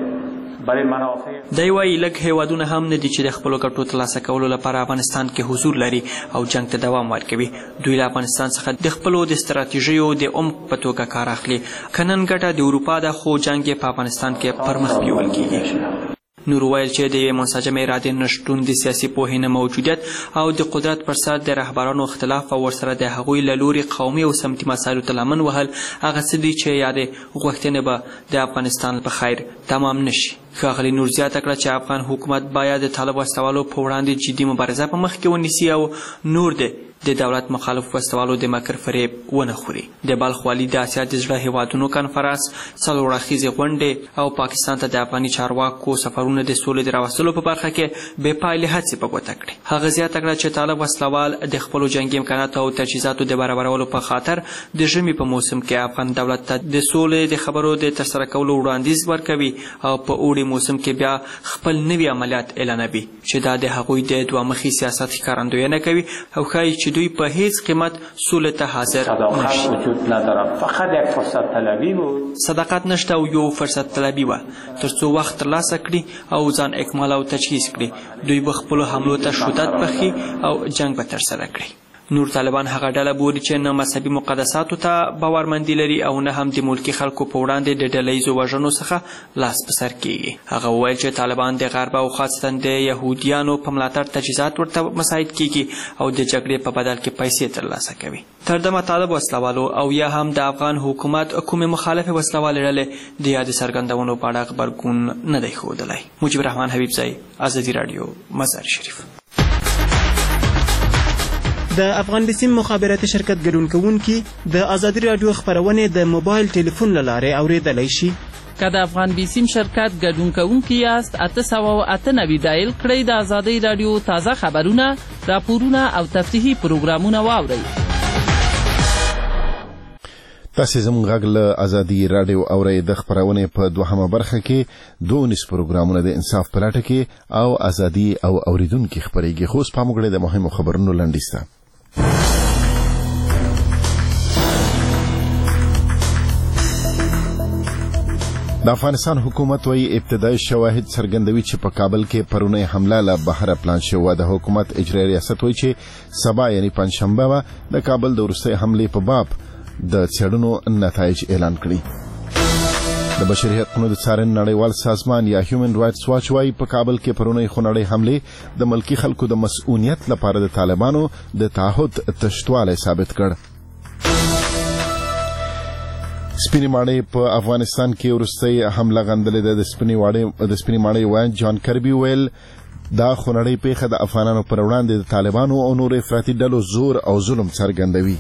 S16: دی وایي لږ هیوادونه هم نه دي چې د خپلو ګټو ترلاسه کولو لپاره افغانستان کې حضور لري او جنګ ته دوام ورکوي. دوی له افغانستان څخه د خپلو د ستراتیژیو د عمق په توګه کار اخلي. که نن ګټه د اروپا ده خو جنګ یې په افغانستان کې پر مخ بیول کیږي. نور ویل چې د یوې منسجمې ارادې نشتون، د سیاسي پوهې نه موجودیت او د قدرت پر سر د رهبرانو اختلاف او ورسره د هغوی له لوري قومي او سمتي مسایلو ته لمن وهل هغه څه دي چې یا د غوښتنې به د افغانستان په خیر تمام نشي. ښاغلي نور زیاته کړه چې افغان حکومت باید د طالب وسلوالو په وړاندې جدي مبارزه په مخ کې ونیسي او نور د د دولت مخالف وسلوالو د مکر فریب ونه خوري. د بلخ والي د اسیا د زړه هیوادونو کنفرانس، څلور اړخیزې غونډې او پاکستان ته د افغاني چارواکو سفرونه د سولې د راوستلو په برخه کې بې پایلې هڅې په ګوته کړې. هغه زیاته کړه چې طالب وسلوال د خپلو جنګي امکاناتو او تجهیزاتو د برابرولو په خاطر د ژمي په موسم کې افغان دولت ته د سولې د خبرو د ترسره کولو وړاندیز ورکوي او په اوړي موسم کې بیا خپل نوي عملیات اعلانوي چې دا د هغوی د دوه مخي سیاست ښکارندویي کوي او ښایي چې دوی په هیڅ قیمت سولې ته حاضر نشي. صداقت نشته او یو فرصت طلبي وه تر څو وخت ترلاسه کړي او ځان اکمال او تجهیز کړي. دوی به خپلو حملو ته شدت بخي او جنګ به ترسره کړي. نور طالبان هغه ډله بولي چې نه مذهبي مقدساتو ته باورمندي لري او نه هم د ملکي خلکو په وړاندې د ډلهییزو وژنو څخه لاس په سر کیږي. هغه وویل چې طالبان د غرب او خاصتا د یهودیانو په ملاتړ تجهیزات ورته مساعد کیږي او د جګړې په بدل کې پیسې ترلاسه کوي. تر دمه طالب وسلوالو او یا هم د افغان حکومت کومې مخالفې وسلوالې ډلې د یادې څرګندونو په اړه غبرګون نه دی ښودلی. مجيب الرحمن حبیبزی، ازادي راډیو، مزار شریف.
S17: د افغان بسیم مخابراتي شرکت ګډون کوونکي د ازادي راډیو خپرونې د موبایل ټلیفون له لارې اورېدلی شي.
S18: که د افغان بسیم شرکت ګډون کوونکي یاست، اته سوه او اته نوي ډایل کړئ د ازادي راډیو تازه خبرونه، راپورونه او تفریحي پروګرامونه واورئ.
S1: تاسې زموږ غږ له ازادي راډیو اورئ. د خپرونې په دوهمه برخه کې دوه نس پروګرامونه د انصاف په لټه کې او ازادي او اوریدونکي خپرېږي. خو اوس پام وکړئ د مهمو خبرونو لنډیز ته. د افغانستان حکومت وايي ابتدایي شواهد څرګندوي چې په کابل کې پرونی حمله له بهره پلان شوې. د حکومت اجرایي ریاست وايي چې سبا یعنی پنجشنبه به د کابل د وروستۍ حملې په باب د څېړنو نتایج اعلان کړي. د بشري حقوقو د څارنې نړیوال سازمان یا هیومن رایټس واچ وايي په کابل کې پرونی خونړۍ حملې د ملکي خلکو د مسؤلیت لپاره د طالبانو د تعهد تشتوالی ثابت کړ. سپینې ماڼۍ په افغانستان کې وروستۍ حمله غندلې ده. د سپینې ماڼۍ وایي جان کربي ویل دا خونړۍ پیښه د افغانانو پر وړاندې د طالبانو او نورو افراطي ډلو زور او ظلم څرګندوي.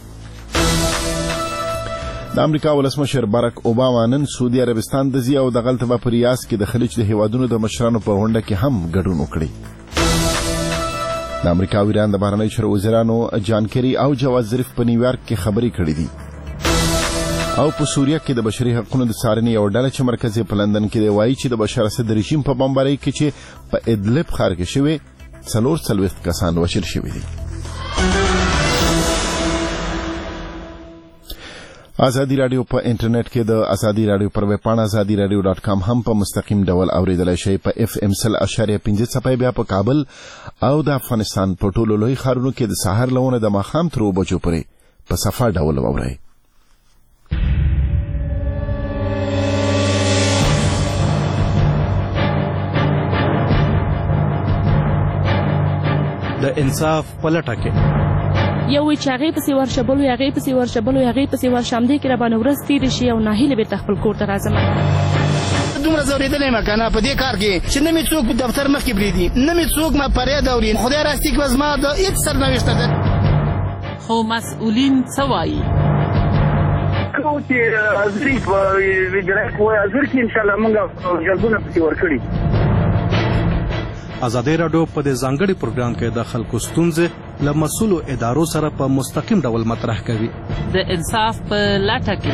S1: د امریکا ولسمشر باراک اوباما نن سعودي عربستان ته ځي او دغلته به په ریاض کې د خلیج د هیوادونو د مشرانو په غونډه کې هم ګډون وکړي. د امریکا او ایران د بهرنیو چارو وزیرانو جان کیری او جواد ظریف په نیویارک کې خبرې کړې دي. او په سوریه کې د بشري حقوقو د څارنې یو ډله چې مرکز یې په لندن کې دی وایي چې د بشار اسد رژیم په بمبارۍ کې چې په ادلب ښار کې شوې څلور څلوېښت کسان وژل شوي دي. ازادي راډیو په انټرنیټ کې د ازادي راډیو پر ویب پاڼه ازادي راډیو ډاټ کام هم په مستقیم ډول اوریدلای شئ. په اف ام سل اشاریه پنځه څپې بیا په کابل او د افغانستان په ټولو لوی ښارونو کې د سهار لونه د ماښام تر اوو بجو پورې په صفا ډول واورئ.
S19: د انصاف په لټه کې
S20: یو وی چې هغې پسې ورشبلو هغې پسې ورشبلو هغې پسې ورشمدې کې راباندې ورځ تېرې شي او ناهیلې بېرته خپل کور ته راځم.
S21: دومره ځورېدلی یم که نه په دې کار کې چې نه مې څوک په دفتر مخکې پرېږدي، نه مې څوک ما فریاد اوري. خدای راستي کې به زما د هېڅ سرنوشته ده.
S18: خو مسؤلین څه وایي؟
S7: کوم چې حاضري په وجرایت وایي حاضر کړي انشاءالله موږ جلبونه پسې ورکړي.
S19: ازادي راډیو په دې ځانګړي پروګرام کې د خلکو ستونزې له مسؤلو ادارو سره په مستقیم ډول مطرح کوي.
S18: د انصاف په لټه کې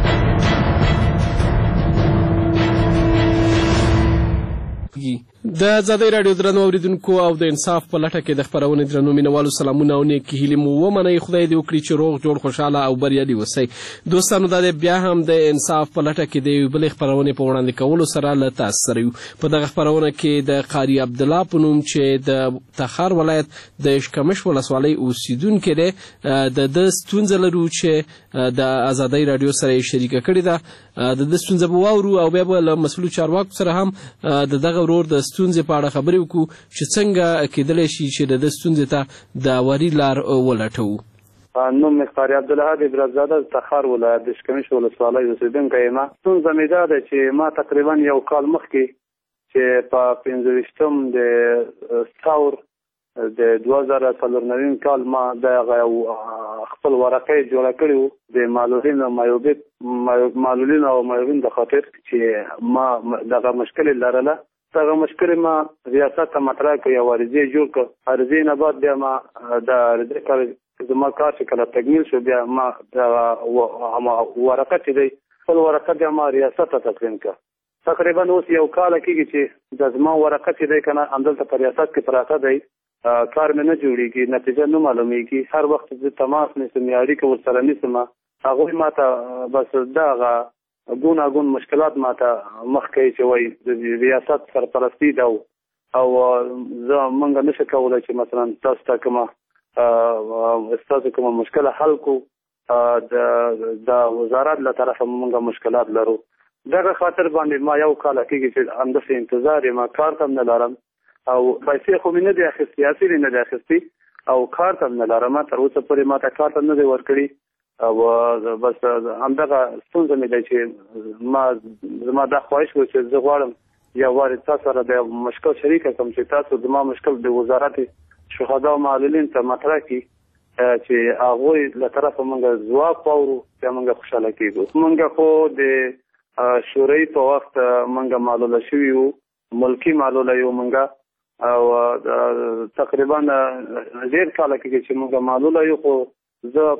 S22: د ازادي راډیو درنو اوریدونکو او د انصاف په لټه کې د خپرونې درنو مینوالو سلامونه او نیکې هیلې مو ومنئ. خدای دې وکړي چې روغ جوړ خوشحاله او بریالي اوسئ. دوستانو دا دی بیا هم د انصاف په لټه کې د یوې بلې خپرونې په وړاندې کولو سره له تاسو سره یو. په دغه خپرونه کې د قاري عبدالله په نوم چې د تخار ولایت د اشکمش ولسوالۍ اوسیدونکی دی د ده ستونزه لرو چې د ازادي راډیو سره یې شریکه کړې ده. د ده ستونزه به واورو او بیا به له مسؤلو چارواکو سره هم د دغه ورور د ستونزې په اړه خبرې وکړو چې څنګه کېدلی شي چې د ده ستونزې ته د واري لار ولټوو.
S23: نوم مې قاري عبدالله عبرتزاده د تخار ولایت د اشکمش ولسوالۍ اوسېدونکی یم. ستونزه مې دا ده چې ما تقریبا یو کال مخکې چې په پنځه ویشتم د ثور د دوه زره څلور نویم کال ما دغه خپل ورقه جوړه کړې وه د معلولین او معیوبین معلولین او معیوبین د خاطر چې ما دغه مشکل لرله. دغه مشکل ما ریاست ته مطرح کړ، یو عریضې جوړ کړ. عریضې نه بعد بیا ما د عریضې کار زما کار چې کله تکمیل شو بیا ما ورقه چې دی خپل ورقه بیا ما ریاست ته تسلیم کړ. تقریبا اوس یو کال کېږي چې د زما ورقه چې دی که نه همدلته په ریاست کې پراته دی، کار مې نه جوړېږي، نتیجه نه معلومېږي. هر وخت زه تماس نیسم یا اړیکه ورسره نیسم، هغوی ما ته بس دغه ګوناګون مشکلات ما ته مخ کوي چې وایي د ریاست سرپرستي ده او زه موږ نشو کولی چې مثلا تاسو ته کومه ستاسو کومه مشکله حل کو د وزارت له طرفه موږ مشکلات لرو. دغه خاطر باندې ما یو کال کېږي چې همداسې انتظار یم، کار ته هم نه لرم او پیسې خو مې نه دي اخیستې، اصل یې نه دي اخیستې او کار ته هم نه لرم. تر اوسه پورې ما ته کار ته نه دی ورکړي او بس همدغه ستونزه مې ده چې ما زما دا خواهش و چې زه غواړم یو وارې تاسو سره د مشکل شریکه کړم چې تاسو زما مشکل د وزارت شهدا او معلولین ته مطرح کړي چې هغوی له طرفه موږ ځواب واورو بیا موږ خوشحاله کېږو. موږ خو د شورۍ په وخت موږ معلوله شوي وو، ملکي معلوله یو موږ او تقریبا ډېر کاله کېږي چې موږ معلوله یو، خو زه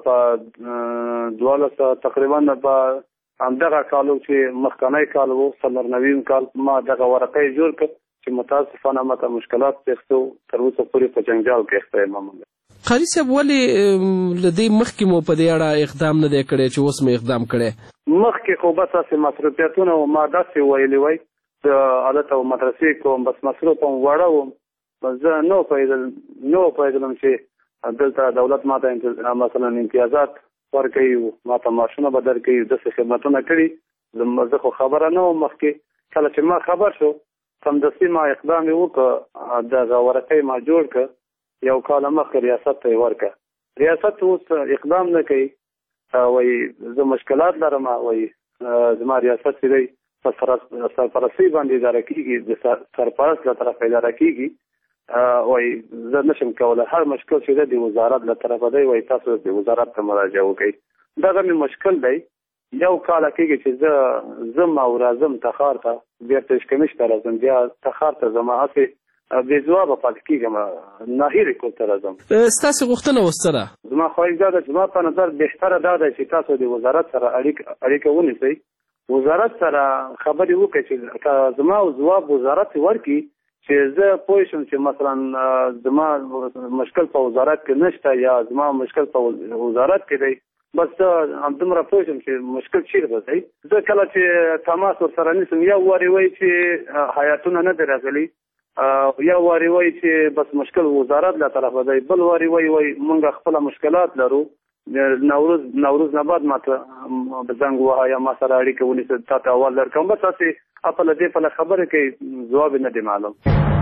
S23: په دولس تقریبا په همدغه کال چې مخکنی کال و څلور نویم کال ما دغه ورقه یې جوړ کړ چې متاسفانه ماته مشکلات پېښ تر اوسه پورې په جنجال کې اخته یم. موږ
S22: قاري صاحب ولې له دې مخکې مو په دې اړه اقدام نه دی کړی چې اوس مې اقدام کړی؟
S23: مخکې خو بس هسې مصروفیتونه و، ما داسې ویلي وای زه هلته و مدرسې کوم، بس مصروف هم وړه وم، زه نه پوهېدل نه پوهېدلم چې دلته دولت ما ته مثلا امتیازات ورکوي، ما ته معاشونه به درکوي، داسې خدمتونه کړي. زه خو خبره نه وم مخکې. کله چې ما خبر شو سمدستي ما اقدام یې وکړه، دغه ورقه ما جوړ کړه، یو کال مخکې ریاست ته یې ورکړه. ریاست اوس اقدام نه کوي، وایي زه مشکلات لرم، وایي زما ریاست چې دی په سرپرستۍ باندې اداره کېږي، د سرپرست له طرفه اداره کېږي، وایي زه نشم کولی هر مشکل چې دی د وزارت له طرفه دی، وایي تاسو د وزارت ته مراجعه وکړئ. دغه مې مشکل دی. یو کال کېږي چې زه ځم او راځم تخار ته، بېرته اشکمش ته راځم، بیا تخار ته ځم، هسې بې ځوابه پاتې کېږم، ناهیلې کور ته راځم.
S22: ستاسې غوښتنه اوس څه ده؟
S23: زما خواهش دا ده چې زما په نظر بهتره دا ده چې تاسو د وزارت سره اړیکه ونیسئ، وزارت سره خبرې وکړئ چې که زما ځواب وزارت ورکړي چې زه پوه شم چې مثلا زما مشکل په وزارت کې نشته یا زما مشکل په وزارت کې دی، بس همدومره پوه شم چې مشکل چیرته دی. زه کله چې تماس ورسره نیسم یو وارې وایي چې حیاتونه نه دی راغلي، یو وارې وایي چې بس مشکل وزارت له طرفه دی، بل وارې وایي وایي موږ خپله مشکلات لرو. نوروز نوروز نه بعد ما ته زنګ ووهه یا ما سره اړیکه ونیسه، تا ته اول درکوم، بس هسې اپله دې پله خبرې کوي، ځواب یې نه دی معلوم.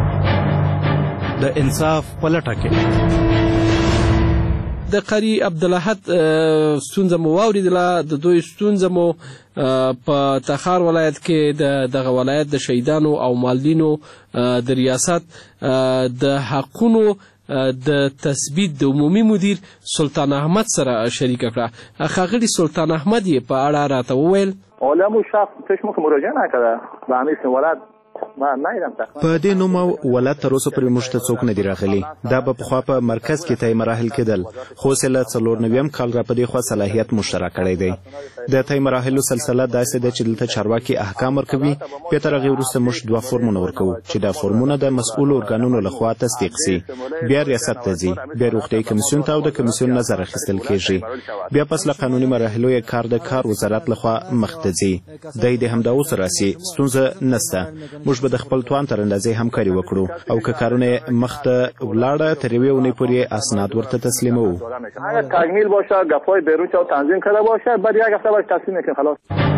S19: د انصاف په لټه کې
S22: د قاری عبدالاحد ستونزه مو واورېدله، د دوی ستونزه مو په تخار ولایت کې د دغه ولایت د شهیدانو او مالدینو د ریاست د حقونو د تثبیت د عمومي مدیر سلطان احمد سره شریکه کړه. ښاغلي سلطان احمد یې په اړه راته وویل
S2: علماء شخص چشمخ مراجعه نکرده به همیشه ولد
S15: په دې نوم ولایت تر اوسه پورې موږ ته څوک نه دي راغلي. دا به پخوا په مرکز کې طی مراحل کېدل، خو اوس یې له څلور نویم کال را په دې خوا صلاحیت موږ ته راکړی دی. د طی مراحلو سلسله داسې ده چې دلته چارواکي احکام ورکوي، بیا تر هغې وروسته موږ دوه فورمونه ورکوو چې دا فورمونه د مسؤلو ارګانونو لخوا تصدیق سي، بیا ریاست ته ځي، بیا روغتیایي کمیسیون ته او د کمیسیون نظر اخیستل کېږي، بیا پس له قانوني مراحلو یې کار د کار وزارت لخوا مخ ته ځي. دی د همدا اوس راسي، ستونزه نسته. موږ به د خپل توان تر اندازې همکاري وکړو او که کارونه مخ ته ولاړه تر یوې اونۍ پورې اسناد ورته تسلیموو.
S2: اگر تکمیل باشه، گپ‌های بیرون چه تنظیم کرده باشه، بعد یک هفته بعد تسلیم میکنیم خلاص.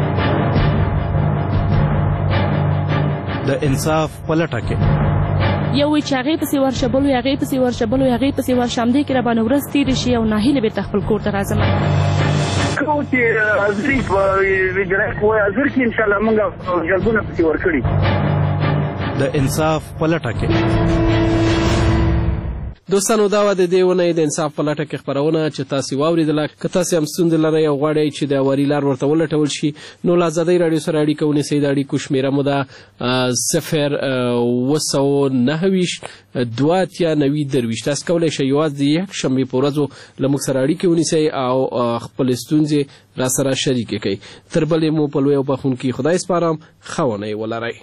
S19: د انصاف په لټه کې
S20: یو وی چې هغې پسې ورشه، بل وی هغې پسې ورشه، بل وی هغې پسې ورشه، همدې کې راباندې ورځ تېرې شي او ناهیلې بېرته خپل کور ته راځم.
S7: کوم چې حاضري په وجرای کوی حاضر کې انشاءالله موږ جلبونه پسې ورکړي.
S19: د انصاف په لټه کې
S22: دوستانو، دا وه د دې اونۍ د انصاف په لټه کې خپرونه چې تاسې واورېدله. که تاسې هم ستونزې لرئ او غواړئ چې د هواري لار ورته ولټول شي، نو له ازادۍ راډیو سره اړیکه ونیسئ. د اړیکو شمېره مو ده صفر اوه سوه نهه ویشت دوه اتیا نوي درویشت. تاسې کولی شئ یوازې د یکشنبې په ورځو له موږ سره اړیکې ونیسئ او خپلې ستونزې را سره شریکې کړئ. تر بلې مو په لوی او بخښونکي خدای سپارم. ښه اونۍ ولرئ.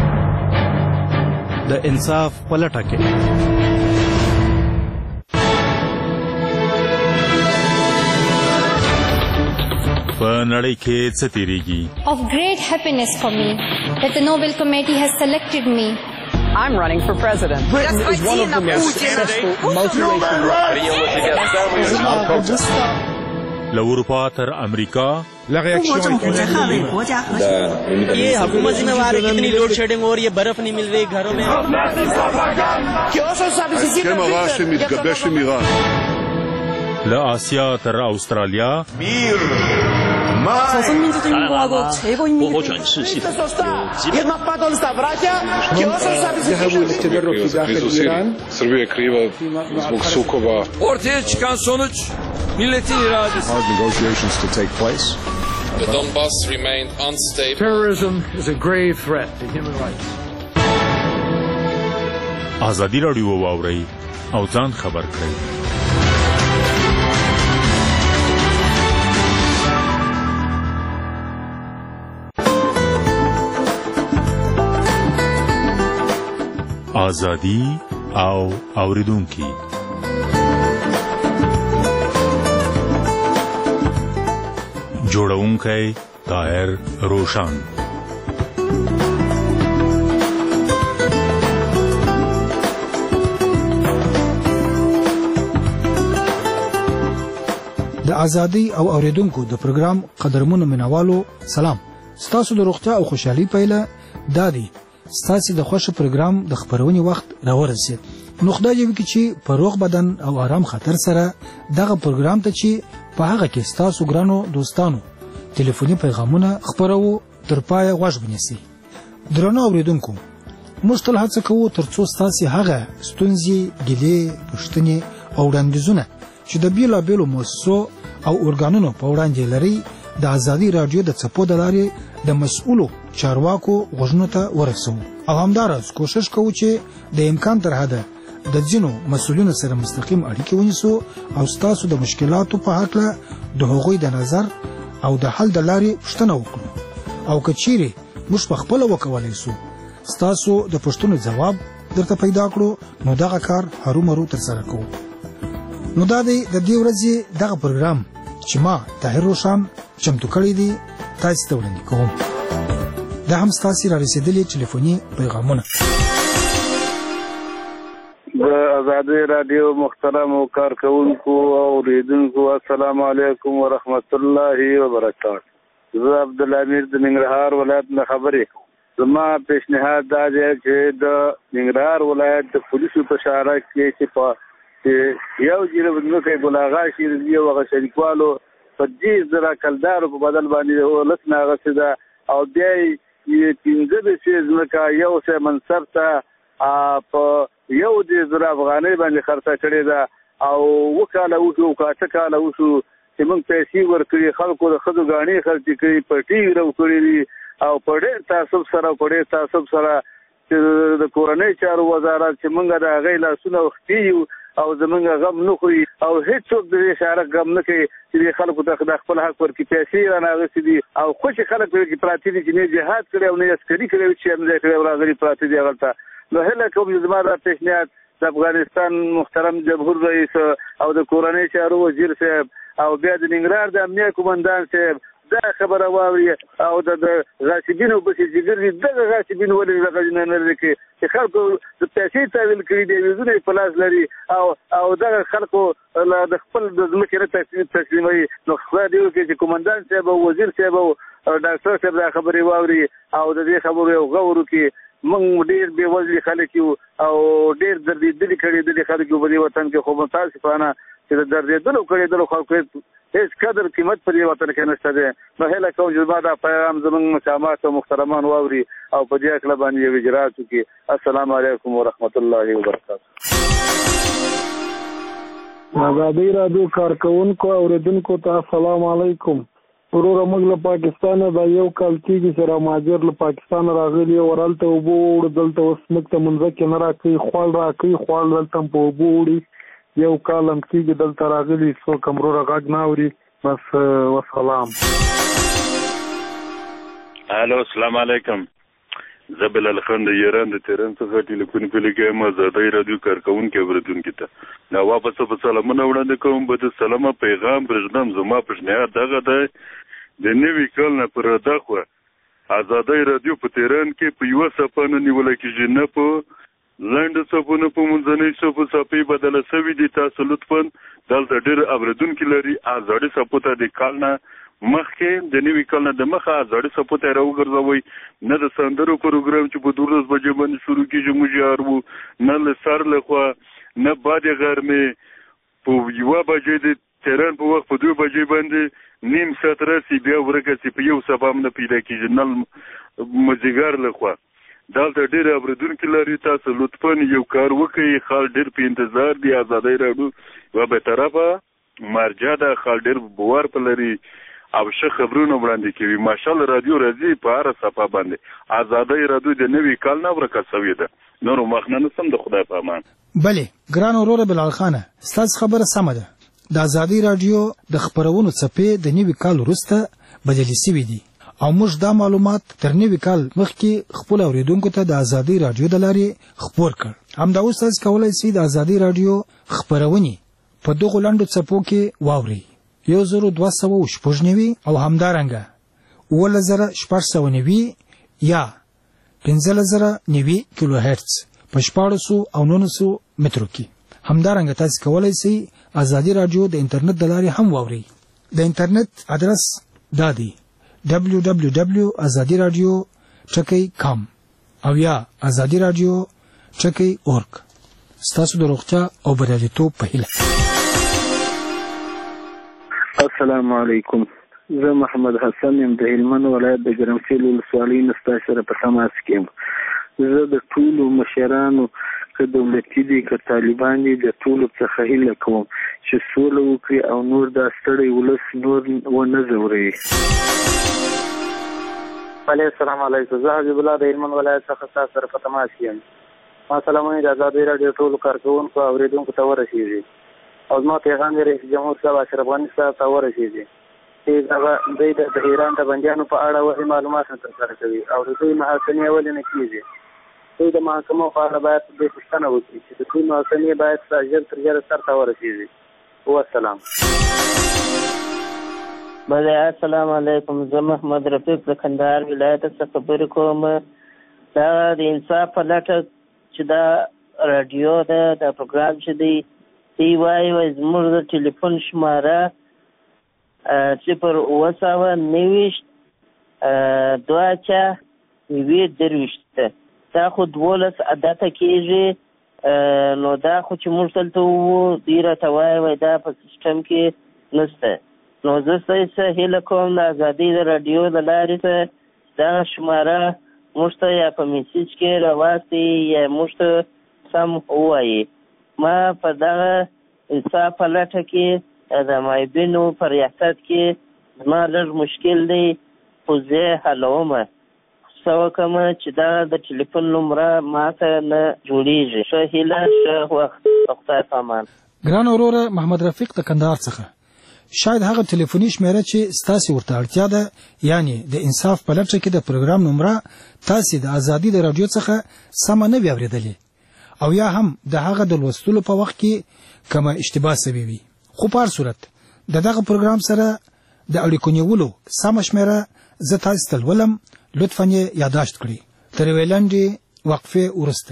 S19: د انصاف په لټه کې
S3: په نړۍ کې څه تیریږي؟
S8: Of great happiness for me that the Nobel Committee has selected me. I'm running for president.
S9: Britain is one of the most successful multiracial
S3: له اروپا تر امریکا
S10: ये हुकूमत जिम्मेवार है कितनी load shedding हो रही है, बर्फ नहीं मिल रही घरों में.
S3: له آسیا تر استرالیا
S24: Srbija je kriva zbog sukoba.
S9: Ortaya çıkan sonuç milletin iradesi.
S24: Hard negotiations to take place.
S25: The Donbass remained unstable.
S9: Terrorism is a grave threat to human rights.
S3: ازادي راډیو واورئ او ځان خبر کړئ. ازادي او اوریدونکي جوړونکی طاهر روشان.
S26: د ازادي او اوریدونکو د پروګرام قدرمنو منوالو سلام. ستاسو د روغتیا او خوشحالي پیله دادی ستاسو د خوښ پروګرام د خبرونې وخت راورسید. نو خدای دې وکړي چې په روغ بدن او آرام خاطر سره دغه پروګرام ته چې په هغه کې ستاسو ګرانو دوستانو ټلیفوني پیغامونه خبرو تر پایه غوږ ونیسي. درنو اوریدونکو موږ تل هڅه کوو ترڅو ستاسو هغه ستونزې، ګیلې، پوښتنې او وړاندیزونه چې د بیلابیلو مؤسسو او ارګانونو په وړاندې لري د ازادي راډیو د څپو د لارې د مسؤلو چارواکو غوږونو ته ورسوو. او همداراز کوشش کوو چې د امکان تر حده د ځینو مسؤلینو سره مستقیم اړیکې ونیسو او ستاسو د مشکلاتو په هکله د هغوی د نظر او د حل د لارې پوښتنه وکړو. او که چیرې موږ په خپله وکولی سو ستاسو د پوښتنو ځواب درته پیدا کړو، نو دغه کار هرومرو ترسره کوو. نو دا دی د دې ورځې دغه پروګرام چې ما طاهر روشان چمتو کړی دی تاسو ته وړاندې کوم. دا هم ستاسو را رسېدلي ټلیفوني پیغامونه.
S23: د ازادي رادیو محترم کارکونکو او اوریدونکو السلام علیکم ورحمت الله وبرکاته. زه عبدالامیر د ننګرهار ولایت نه خبرې کوم. زما پیشنهاد دا دی چې د ننګرهار ولایت د پولیسو په شاره کې چې په یو جریب نو کې بلاغا شي یو هغه شریکوالو په دې زرا کلدارو په بدل باندې ولس نه غسیدا او بیا یې پنځه د شي ځمکه یو څه منصب ته په یو دې زرا افغانۍ باندې خرڅه کړې ده او وکاله وشو کاته کاله وشو چې موږ پیسې ورکړي خلکو د خدو غاڼې خرڅ کړي پټي رو کړی او په ډېر تعصب سره په ډېر تعصب سره چې د کورنۍ چارو وزارت چې موږ د هغې لاسونه وختي او زمونږ غم نه خوري او هیڅوک د دې اشاره غم نه کوي چې خلکو ته د خپل حق ورکړي پیسې رانغستې دي او خوشي خلک پکې پراته دي چې نه جهاد کړي او نه عسکري کړي چې هم دې کړي راغلي پراته دي هغه. نو هله کوم زما د پیشنهاد د افغانستان محترم جمهور رئیس او د کورنۍ چارو وزیر صاحب او بیا د ننګرهار د امنیه قومندان صاحب دا خبره واوري او د غاصبینو په جګر دي دغه غاصبین ولې دغه نه لري چې خلکو د پیسې تاویل کړي دی وزونه په لاس لري او او دغه خلکو د خپل د ځمکې نه تسلیموي. نو خدای دې وکړي چې قومندان صاحب او وزیر صاحب او ډاکټر صاحب دا خبرې واوري او د دې خبرو یو غور وکړي. موږ ډېر بې وزلي خلک یو او ډېر دردېدلي کړېدلي خلک یو په دې وطن کې، خو متاسفانه چې د دردېدلو کړېدلو خلکو هیڅ قدر قیمت په دې وطن کې نشته دی. نو هیله کوم چې زما دا پیغام زموږ مقامات او محترمان واوري او په دې هکله باندې یو اجراات وکړي. السلام علیکم ورحمت الله وبرکاته.
S27: ازادي راډیو کارکونکو اوریدونکو ته السلام علیکم. وروره موږ له پاکستانه دا یو کال کېږي چې رامهاجر له پاکستانه راغلي او ورهلته اوبه ووړو، دلته اوس موږ ته منځکې نه راکوي، خوړ راکوي، خوړ دلته هم په اوبه وړي. یو کال هم کېږي دلته راغلي، څوک هم وروره غږ نه اوري. بس وسلام.
S28: الو السلام علیکم. زه بلال خان د ایران د تهران څخه ټلیفون کولی کوم ازادي راډیو کارکونکو اوریدونکو ته نو واپس په سلامونه وړاندې کوم. به د سلامه پیغام پرځدم. زما پیشنهاد دغه دی د نوي کال نه پر دغه ازادي راډیو په تهران کې په یو صفه نه نیول کېږي، نه په لنډ صفونه په منځنۍ صفو صفحې بدله سوي دي. تاسو لطفا دلته ډېر اورېدونکي لري. ازاړي صفو ته د کال نه مخکې د نوي کال نه د مخه ازاړي صفو ته یې راوګرځوئ. نه د سندرو پروګرام چې په دولس بجې باندې شروع کېږي موږ یار وو، نه له سر له خوا، نه بعد غرمې په یوه بجې د تهران په وخت په دوه بجې باندې نیم ساعت راسي بیا ورکه سي په یو سبا هم نه پیدا کېږي، نه مازدیګر له خوا. دلته ډېر اورېدونکي لري. تاسو لطفا یو کار وکړئ. خال ډېر په انتظار دی. ازادۍ راډیو یوه بېطرفه مرجع ده. خال ډېر باور په لري او ښه خبرونه وړاندې کوي. ماشاءالله راډیو راځي په هره صفحه باندې. ازادۍ راډیو د نوي کال نه ورکه سوې ده. نور مخ نه نسم د خدای په امان.
S26: بلې ګران وروره بلال خانه، ستاسو خبره سمه ده. د ازادۍ راډیو د خپرونو څپې د نوي کال وروسته بدلې سوي دي او موږ دا معلومات تر نوي کال مخکې خپل اوریدونکو ته د ازادۍ راډیو د لارې خپور کړ. همدا اوس تاسو کولی شئ د ازادۍ راډیو خپرونې په دغو لنډو څپو کې واورئ. یو زر دوه سوه شپږ نوي او همدارنګه اوولس زره شپږ سوه نوي یا پنځلس زره نوي کیلو هرتز په شپاړسو او نولسو مترو کې. همدارنګه تاسو کولی شئ ازادي راډیو د انټرنیټ د لارې هم واورئ. د انټرنیټ ادرس دا دی دبلیو دبلیو دبلیو ډاټ ازادي راډیو ټکی کام او یا ازادي راډیو ټکی اورګ. ستاسو د روغتیا او بریالیتوب په هیله.
S23: السلام علیکم. زه محمد حسن یم د هلمند ولایت د ګرمسیر ولسوالۍ نه ستاسو سره په تماس کې یم. زه د ټولو مشرانو که دولتي دي که طالبان دي د ټولو څخه هیله کوم چې سوله وکړي او نور دا ستړی ولس نور ونه ځوروي.
S4: السلام علیکم. زه حبیب الله د هلمند ولایت څخه ستاسو سره په تماس کې یم. ما سلامونه د ازادۍ راډیو ټولو کارکوونکو او اورېدونکو ته ورسېږي او زما پیغام یې رئیس جمهور صاحب اشرف غني صاحب ته ورسېږي چې دغه دوی د ایران د بندیانو په اړه وحي معلومات نه ترسره کوي او د دوی محاکمې ولې نه کېږي. دوی د محاکمو په اړه باید دوی پوښتنه وکړي چې د دوی محاکمې باید ژر تر ژره سرته ورسېږي. والسلام.
S5: بله السلام علیکم. زه محمد رفیق د کندهار ولایت څخه خبرې کوم. دا د انصاف په لټه چې دا راډیو ده دا پروګرام چې دی دی وایي وایي زموږ د ټلیفون شماره صفر اوه سوه نوېشت دوه اچه نوي درویشت ده. دا خو دولس عدته کېږي نو دا خو چې موږ دلته وو دوی راته وایي وایي دا په سیسټم کې نشته. نو زه ستاسو هیله کوم د ازادۍ د راډیو د لارې ته دغه شماره موږ ته یا په میسیج کې راواستئ یا موږ ته سم ووایي. ما په دغه انصاف په لټه کې د مایبینو په ریاست کې زما لږ مشکل دی خو زه یې حلومه. څه وکړم چې دغه د ټلیفون نمره ماته نه جوړېږي. ښه هیله ښه وخت په خدای په امان.
S26: ګران وروره محمد رفیق د کندهار څخه شاید هغه ټلیفوني شمیره چې ستاسو ورته اړتیا ده یعنی د انصاف په لټه کې د پروګرام نمره تاسو د ازادي د راډیو څخه سم نه وي اورېدلې او یا هم د هغه د لوستلو په وخت کې کومه اشتباه سوي وي. خو په هر صورت د دغه پروګرام سره د اړیکو نیولو سمه شمیره زه تاسو ته لولم. لطفا یې یادداشت کړئ. تر یوې لنډې وقفې وروسته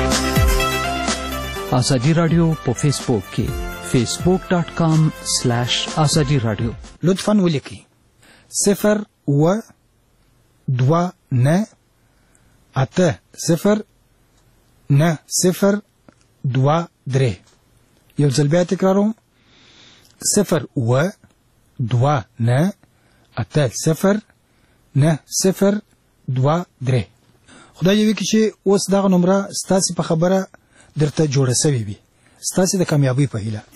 S6: ازادي راډیو په فیسبوک کې فیسبوک ډاٹ کام سلیش آزادی راډیو.
S26: لطفا ولیکئ صفر و دوه نه اته صفر نه صفر دوه درې. یو ځل بیا تکراروم صفر و دوه نه اته صفر نه صفر دوه درې. خدای دې وکړي چې اوس دغه نمره ستاسو په خبره درته جوړه سوې وي. ستاسو د کامیابی په هیله.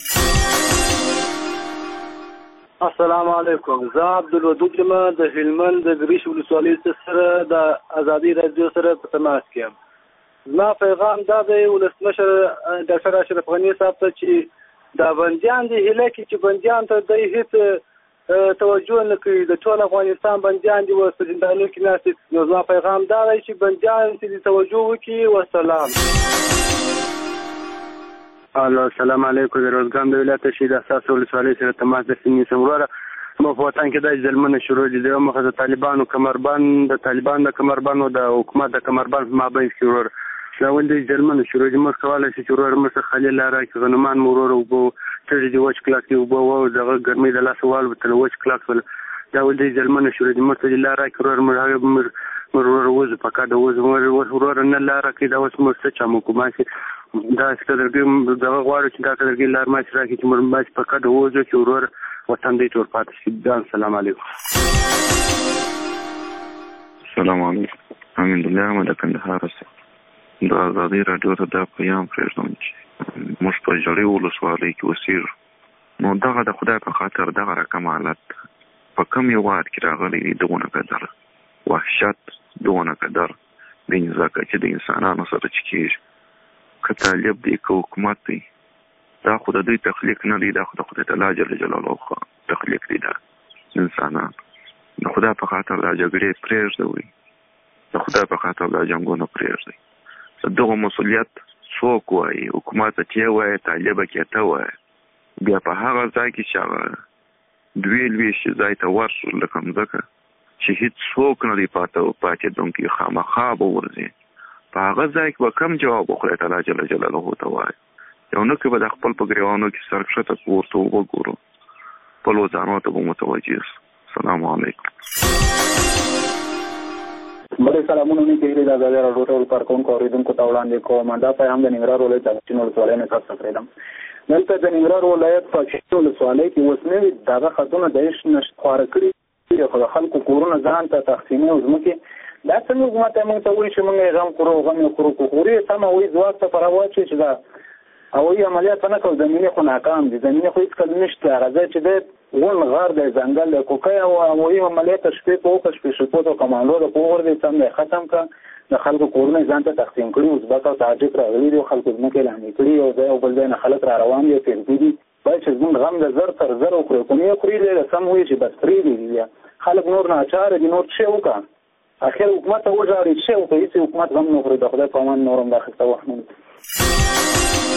S23: السلام علیکم. زه عبدالودود یم د هلمند د ګریش ولسوالۍ سره د ازادۍ راډیو سره په تماس کې یم. زما پیغام دا دی ولسمشر ډاکټر اشرف غني صاحب ته چې دا بندیان دي هیله کې چې بندیان ته دی هیڅ توجه نه کوي. د ټول افغانستان بندیان دي و په زندانونو کې ناست دي. نو زما پیغام دا دی چې بندیان ته توجه وکړي. والسلام. الو السلام علیکم. د روزګان د ولایت شهید اساس ولسوالۍ سره تماس د سیمې سمروره. مو په وطن کې د ظلمونه شروع دي. د مخه د طالبانو کمربند د طالبان د کمربند او د حکومت د کمربند مابین شروع دا ول د جرمن شروع د مخ کواله چې ورور مس خلیل لاره کې غنمان مرور او بو تر دې وچ کلاک دی بو او دغه ګرمي د لاس وال تل وچ کلاک ول دا ول د جرمن شروع د مخ لاره کې ورور مر مرور وز پکا د وز ورور نه لاره کې دا وس مست چا مو کومه دا سترګم دغه غواړي چې دا سترګې لار ما چې راکې چې مر باج پکا د وز چې ورور وطن دې تور پاتې شي. السلام علیکم.
S1: السلام علیکم. امین الله احمد کندهار سره د ازادي رادیو ته دا پیغام پرېږدم چې موږ په جړې ولسوالۍ کې اوسېږو نو دغه د خدای په خاطر دغه رقم حالت په کم هېواد کې راغلی دی دغونه قدر وحشت دغونه قدر د ځکه چې د انسانانو سره چې کېږي که طالب دی که حکومت دی دا خو د دوی تخلیق نه دی دا خو د خدای تعالی جل جلاله تخلیق دی دا انسانان د خدای په خاطر دا جګړې پرېږدوئ د خدای په خاطر دا جنګونه پرېږدئ دغه مسؤلیت څوک وایي حکومت ته چې وایي طالبه کې ته وایي بیا په هغه ځای کې چې هغه دوی لویشت ځای ته ورشو لکه مځکه چې هیڅ څوک نه دی پاته پاتېدونکي خامخا به ورځي په هغه ځای کې به کم جواب خدای تعالی جل جلاله ته وایي یو نه کې به د خپل په ګریوانو کې سر کښته کړو ورته وګورو خپلو ځانو ته به متوجه سو. السلام علیکم.
S23: بڑے سلامونه مې کېږي د ازادي راډیو ټول کارکونکو اورېدونکو ته وړاندې کوم دا پیغام د ننګرهار ولایت د پښتون ولسوالۍ نه تاسو ته پرېږدم. دلته د ننګرهار ولایت په پښتون ولسوالۍ کې اوس نوي دغه خطونه د هېڅ نشته خواره کړي خو د خلکو کورونه ځان ته تقسیموي او ځمکې دا څنګه حکومت ته موږ ته وایي چې موږ یې غم کړو غم یې کړو خو خوري سمه وایي ځواک ته په راواچوي چې دا هوایي عملیات نه کوو زمینې خو ناکام دي زمینې خو هېڅکله نشته هغه ځای چې دی غون غار دی ځنګل دی کوکۍ او هوایي عملیات شپې په وکړه شپې شپو ته کمانډو د په وغورځېد سم دی ختم کړه د خلکو کورونه یې ځان ته تقسیم کړي ازبک او تاجک راغلي دي خلکو ځمکې لاندې کړي یو ځای او بل ځای نه خلک را روان دي تېرګي دي باید چې زموږ غم د زر تر زر وکړو خو نه یې خوري دی سم وایي چې بس پرېږدي بیا خلک نور ناچاره دي نور څه وکړه اخر حکومت ته وژاړي څه وکړي هېڅ حکومت غم نه خوري د خدای په امان نور هم دا ښایسته وخت نه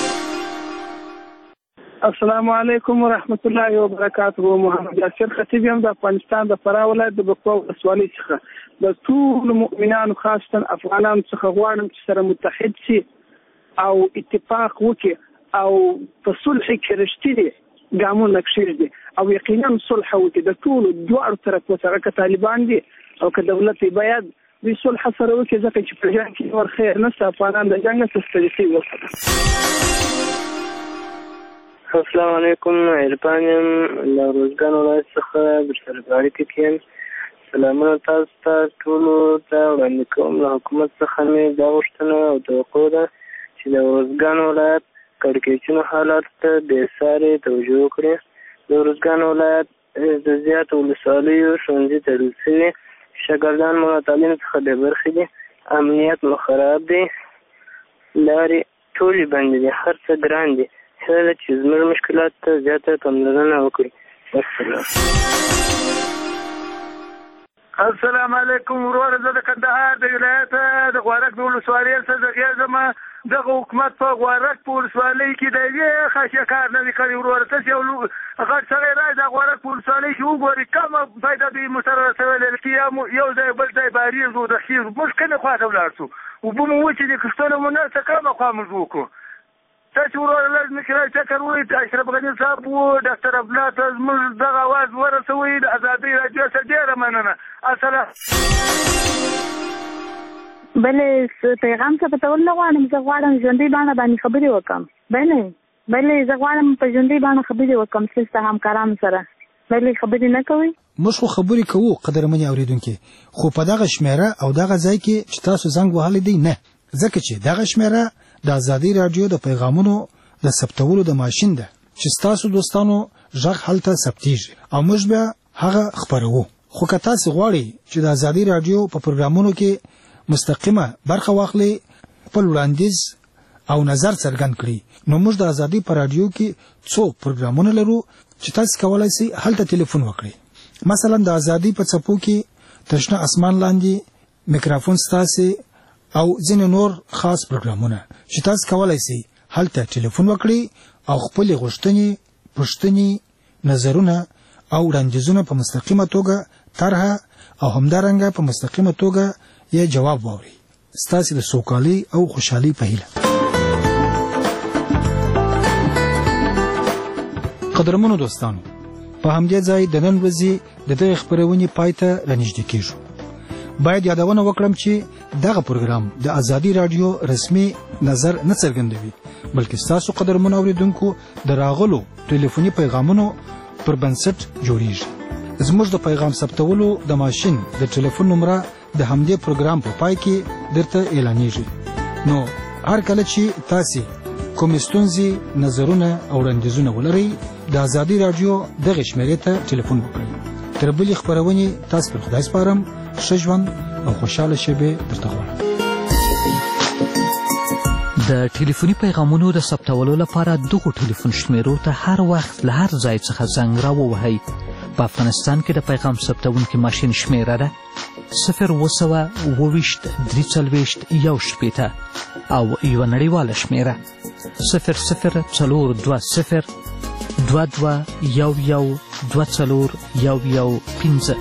S7: السلام علیکم ورحمت الله وبرکاته. محمد یاسر خطیب یم د افغانستان د فراه ولایت د بکوا ولسوالۍ څخه د ټولو مؤمنانو خاصتا افغانانو څخه غواړم چې سره متحد شي او اتفاق وکړي او په صلح کې رښتینې ګامونه کښېږدي او یقینا صلح وکړي د ټولو دواړو طرفو څخه که طالبان دي او که دولت باید دوی صلح سره وکړي ځکه چې په جنګ کې نور خیر نشته افغانان د جنګ څخه ستړي شوي وکړي.
S8: السلام علیکم. عرفان یم له روزګان ولایت څخه بشرګاړي کې یم. سلامونه تاسو ته ټولو ته وړاندې کوم. له حکومت څخه مې دا غوښتنه او توقع ده چې د روزګان ولایت کړکېچونو حالات ته بېسارې توجه وکړي. د روزګان ولایت د زیاتو ولسوالیو ښوونځي تړل شوي شاګردان مو له تعلیم څخه بې برخې دي. امنیت مو خراب دی. لارې ټولې بندې دي. هر څه ګران دي. هغه چې زموږ مشکلات ته زیاته پاملرنه وکړي.
S7: السلام علیکم ورور زه د کندهار د ولایت د غوارک د ولسوالۍ څخه زغیږم. دغه حکومت په غوارک په ولسوالۍ کې د یوې خاصه کار نه دی کړی. ورور تاسو یو غټ سړی راځي د غوارک په ولسوالۍ کې وګورئ کومه فایده دوی مسره رسولی چې یو ځای بل ځای باریږو د خیز موږ کومې خوا ته ولاړ شو اوبه مو وچې دي کښتونه مو نشته کومه خوا موږ وکړو. تاسو ورور لازم چې چکر وایي اشرف غني صاحب و ډاکټر عبدالله ته زموږ دغه اواز ورسوئ د ازادۍ راډیو څخه ډېره مننه. السلام
S11: بلې پیغام څه پتول نه غواړم زه غواړم ژوندۍ بڼه باندې خبرې وکړم. بلې بلې زه غواړم په ژوندۍ بڼه خبرې وکړم ستاسو همکارانو سره. بلې خبرې نه کوئ؟
S26: موږ خو خبرې کوو قدرمنې اورېدونکي خو په دغه شمېره او دغه ځای کې چې تاسو زنګ وهلی دی نه ځکه چې دغه شمېره د ازادي راډیو د پیغامونو د ثبتولو د ماشین ده چې ستاسو دوستانو غږ هلته ثبتېږي او موږ بیا هغه خپروو. خو که تاسو غواړئ چې د ازادي راډیو په پروګرامونو کې مستقیمه برخه واخلئ خپل وړاندیز او نظر څرګند کړي نو موږ د ازادي په راډیو کې څو پروګرامونه لرو چې تاسو کولی شئ هلته ټلیفون وکړئ. مثلا د ازادي په څپو کې تشنه اسمان لاندې میکروفون ستاسو او ځینې نور خاص پروګرامونه چې تاسو کولی شئ هلته ټلیفون وکړئ او خپلې غوښتنې پوښتنې نظرونه او وړاندیزونه په مستقیمه توګه طرحه او همدارنګه په مستقیمه توګه یې جواب واورئ. ستاسو د سوکالي او خوشحالي په هیله. قدرمنو دوستانو، په همدې ځای د نن ورځې د دغه خبرونې پای ته رانږدې کیږو. باید یادونه وکړم چې دغه پروګرام د ازادي رادیو رسمي نظر نه څرګندوي، بلکې تاسو قدرمنو اوریدونکو د راغلو ټلیفوني پیغامونو پر بنسټ جوړیږي. زموږ د پیغام ثبتولو د ماشين د ټلیفون نمبر د همدې پروګرام په پای کې درته اعلانېږي. نو هر کله چې تاسو کوم ستونزې، نظرونه او وړاندیزونه ولرئ، د ازادي رادیو دغه شمیرې ته ټلیفون وکړئ. تر بلې خبرونې تاسو پر خدای سپارم. ښه ژوند او خوشاله شپه درته غواړم.
S6: د ټلیفوني پیغامونو د ثبتولو لپاره دغه ټلیفون شمیرو ته هر وخت له هر ځای څخه زنګ راووهئ. په افغانستان کې د پیغام ثبتونکي ماشین شمیره ده صفر اوه سوه اوه ویشت درې څلوېښت یو شپېته او یوه نړیواله شمیره صفر صفر څلور دوه صفر دوه دوه یو یو دوه څلور یو یو پنځه.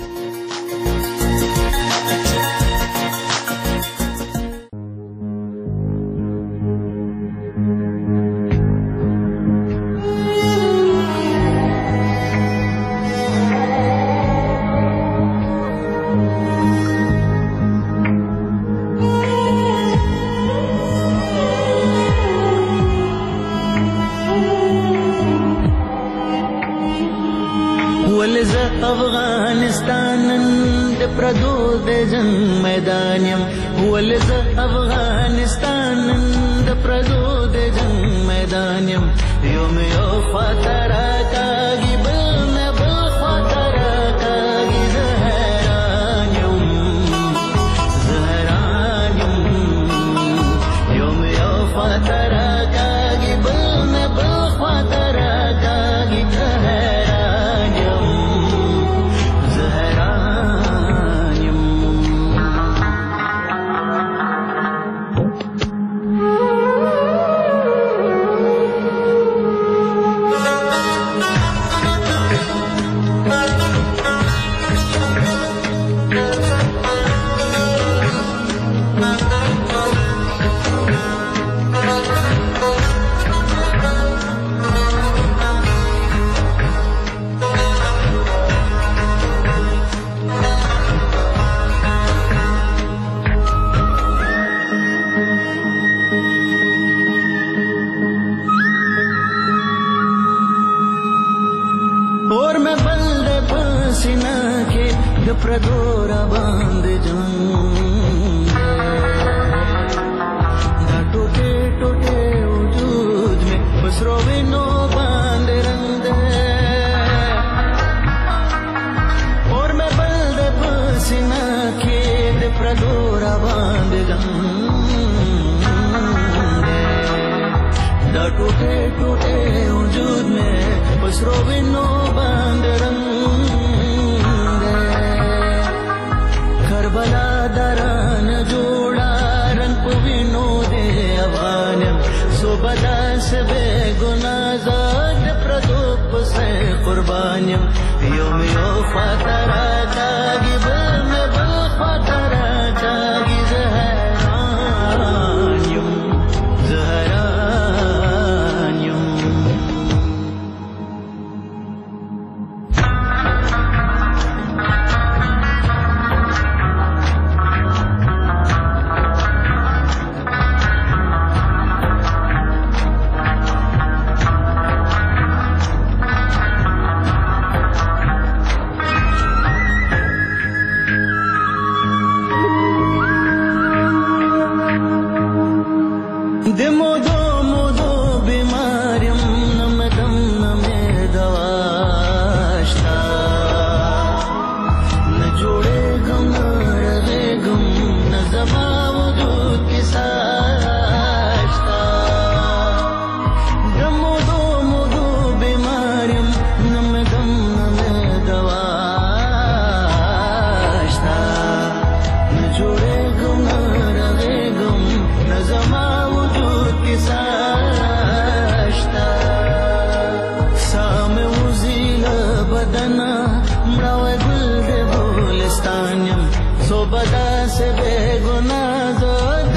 S12: बदा से बेगुनाह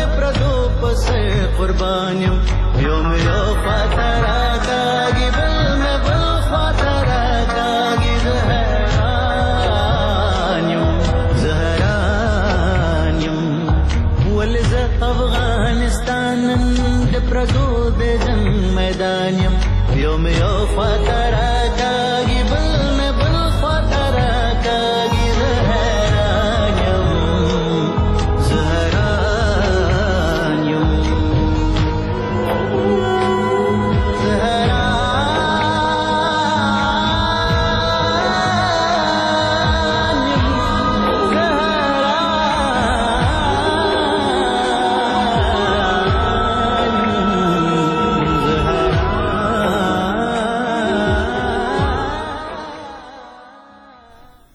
S12: قربان یم یو مې یو خواته راکاږي بل مې بل خواته راکاږي زه حیران یم زه حیران یم ولې زه افغانستان نن د پردو د جنګ میدان یم یو مې یو خواته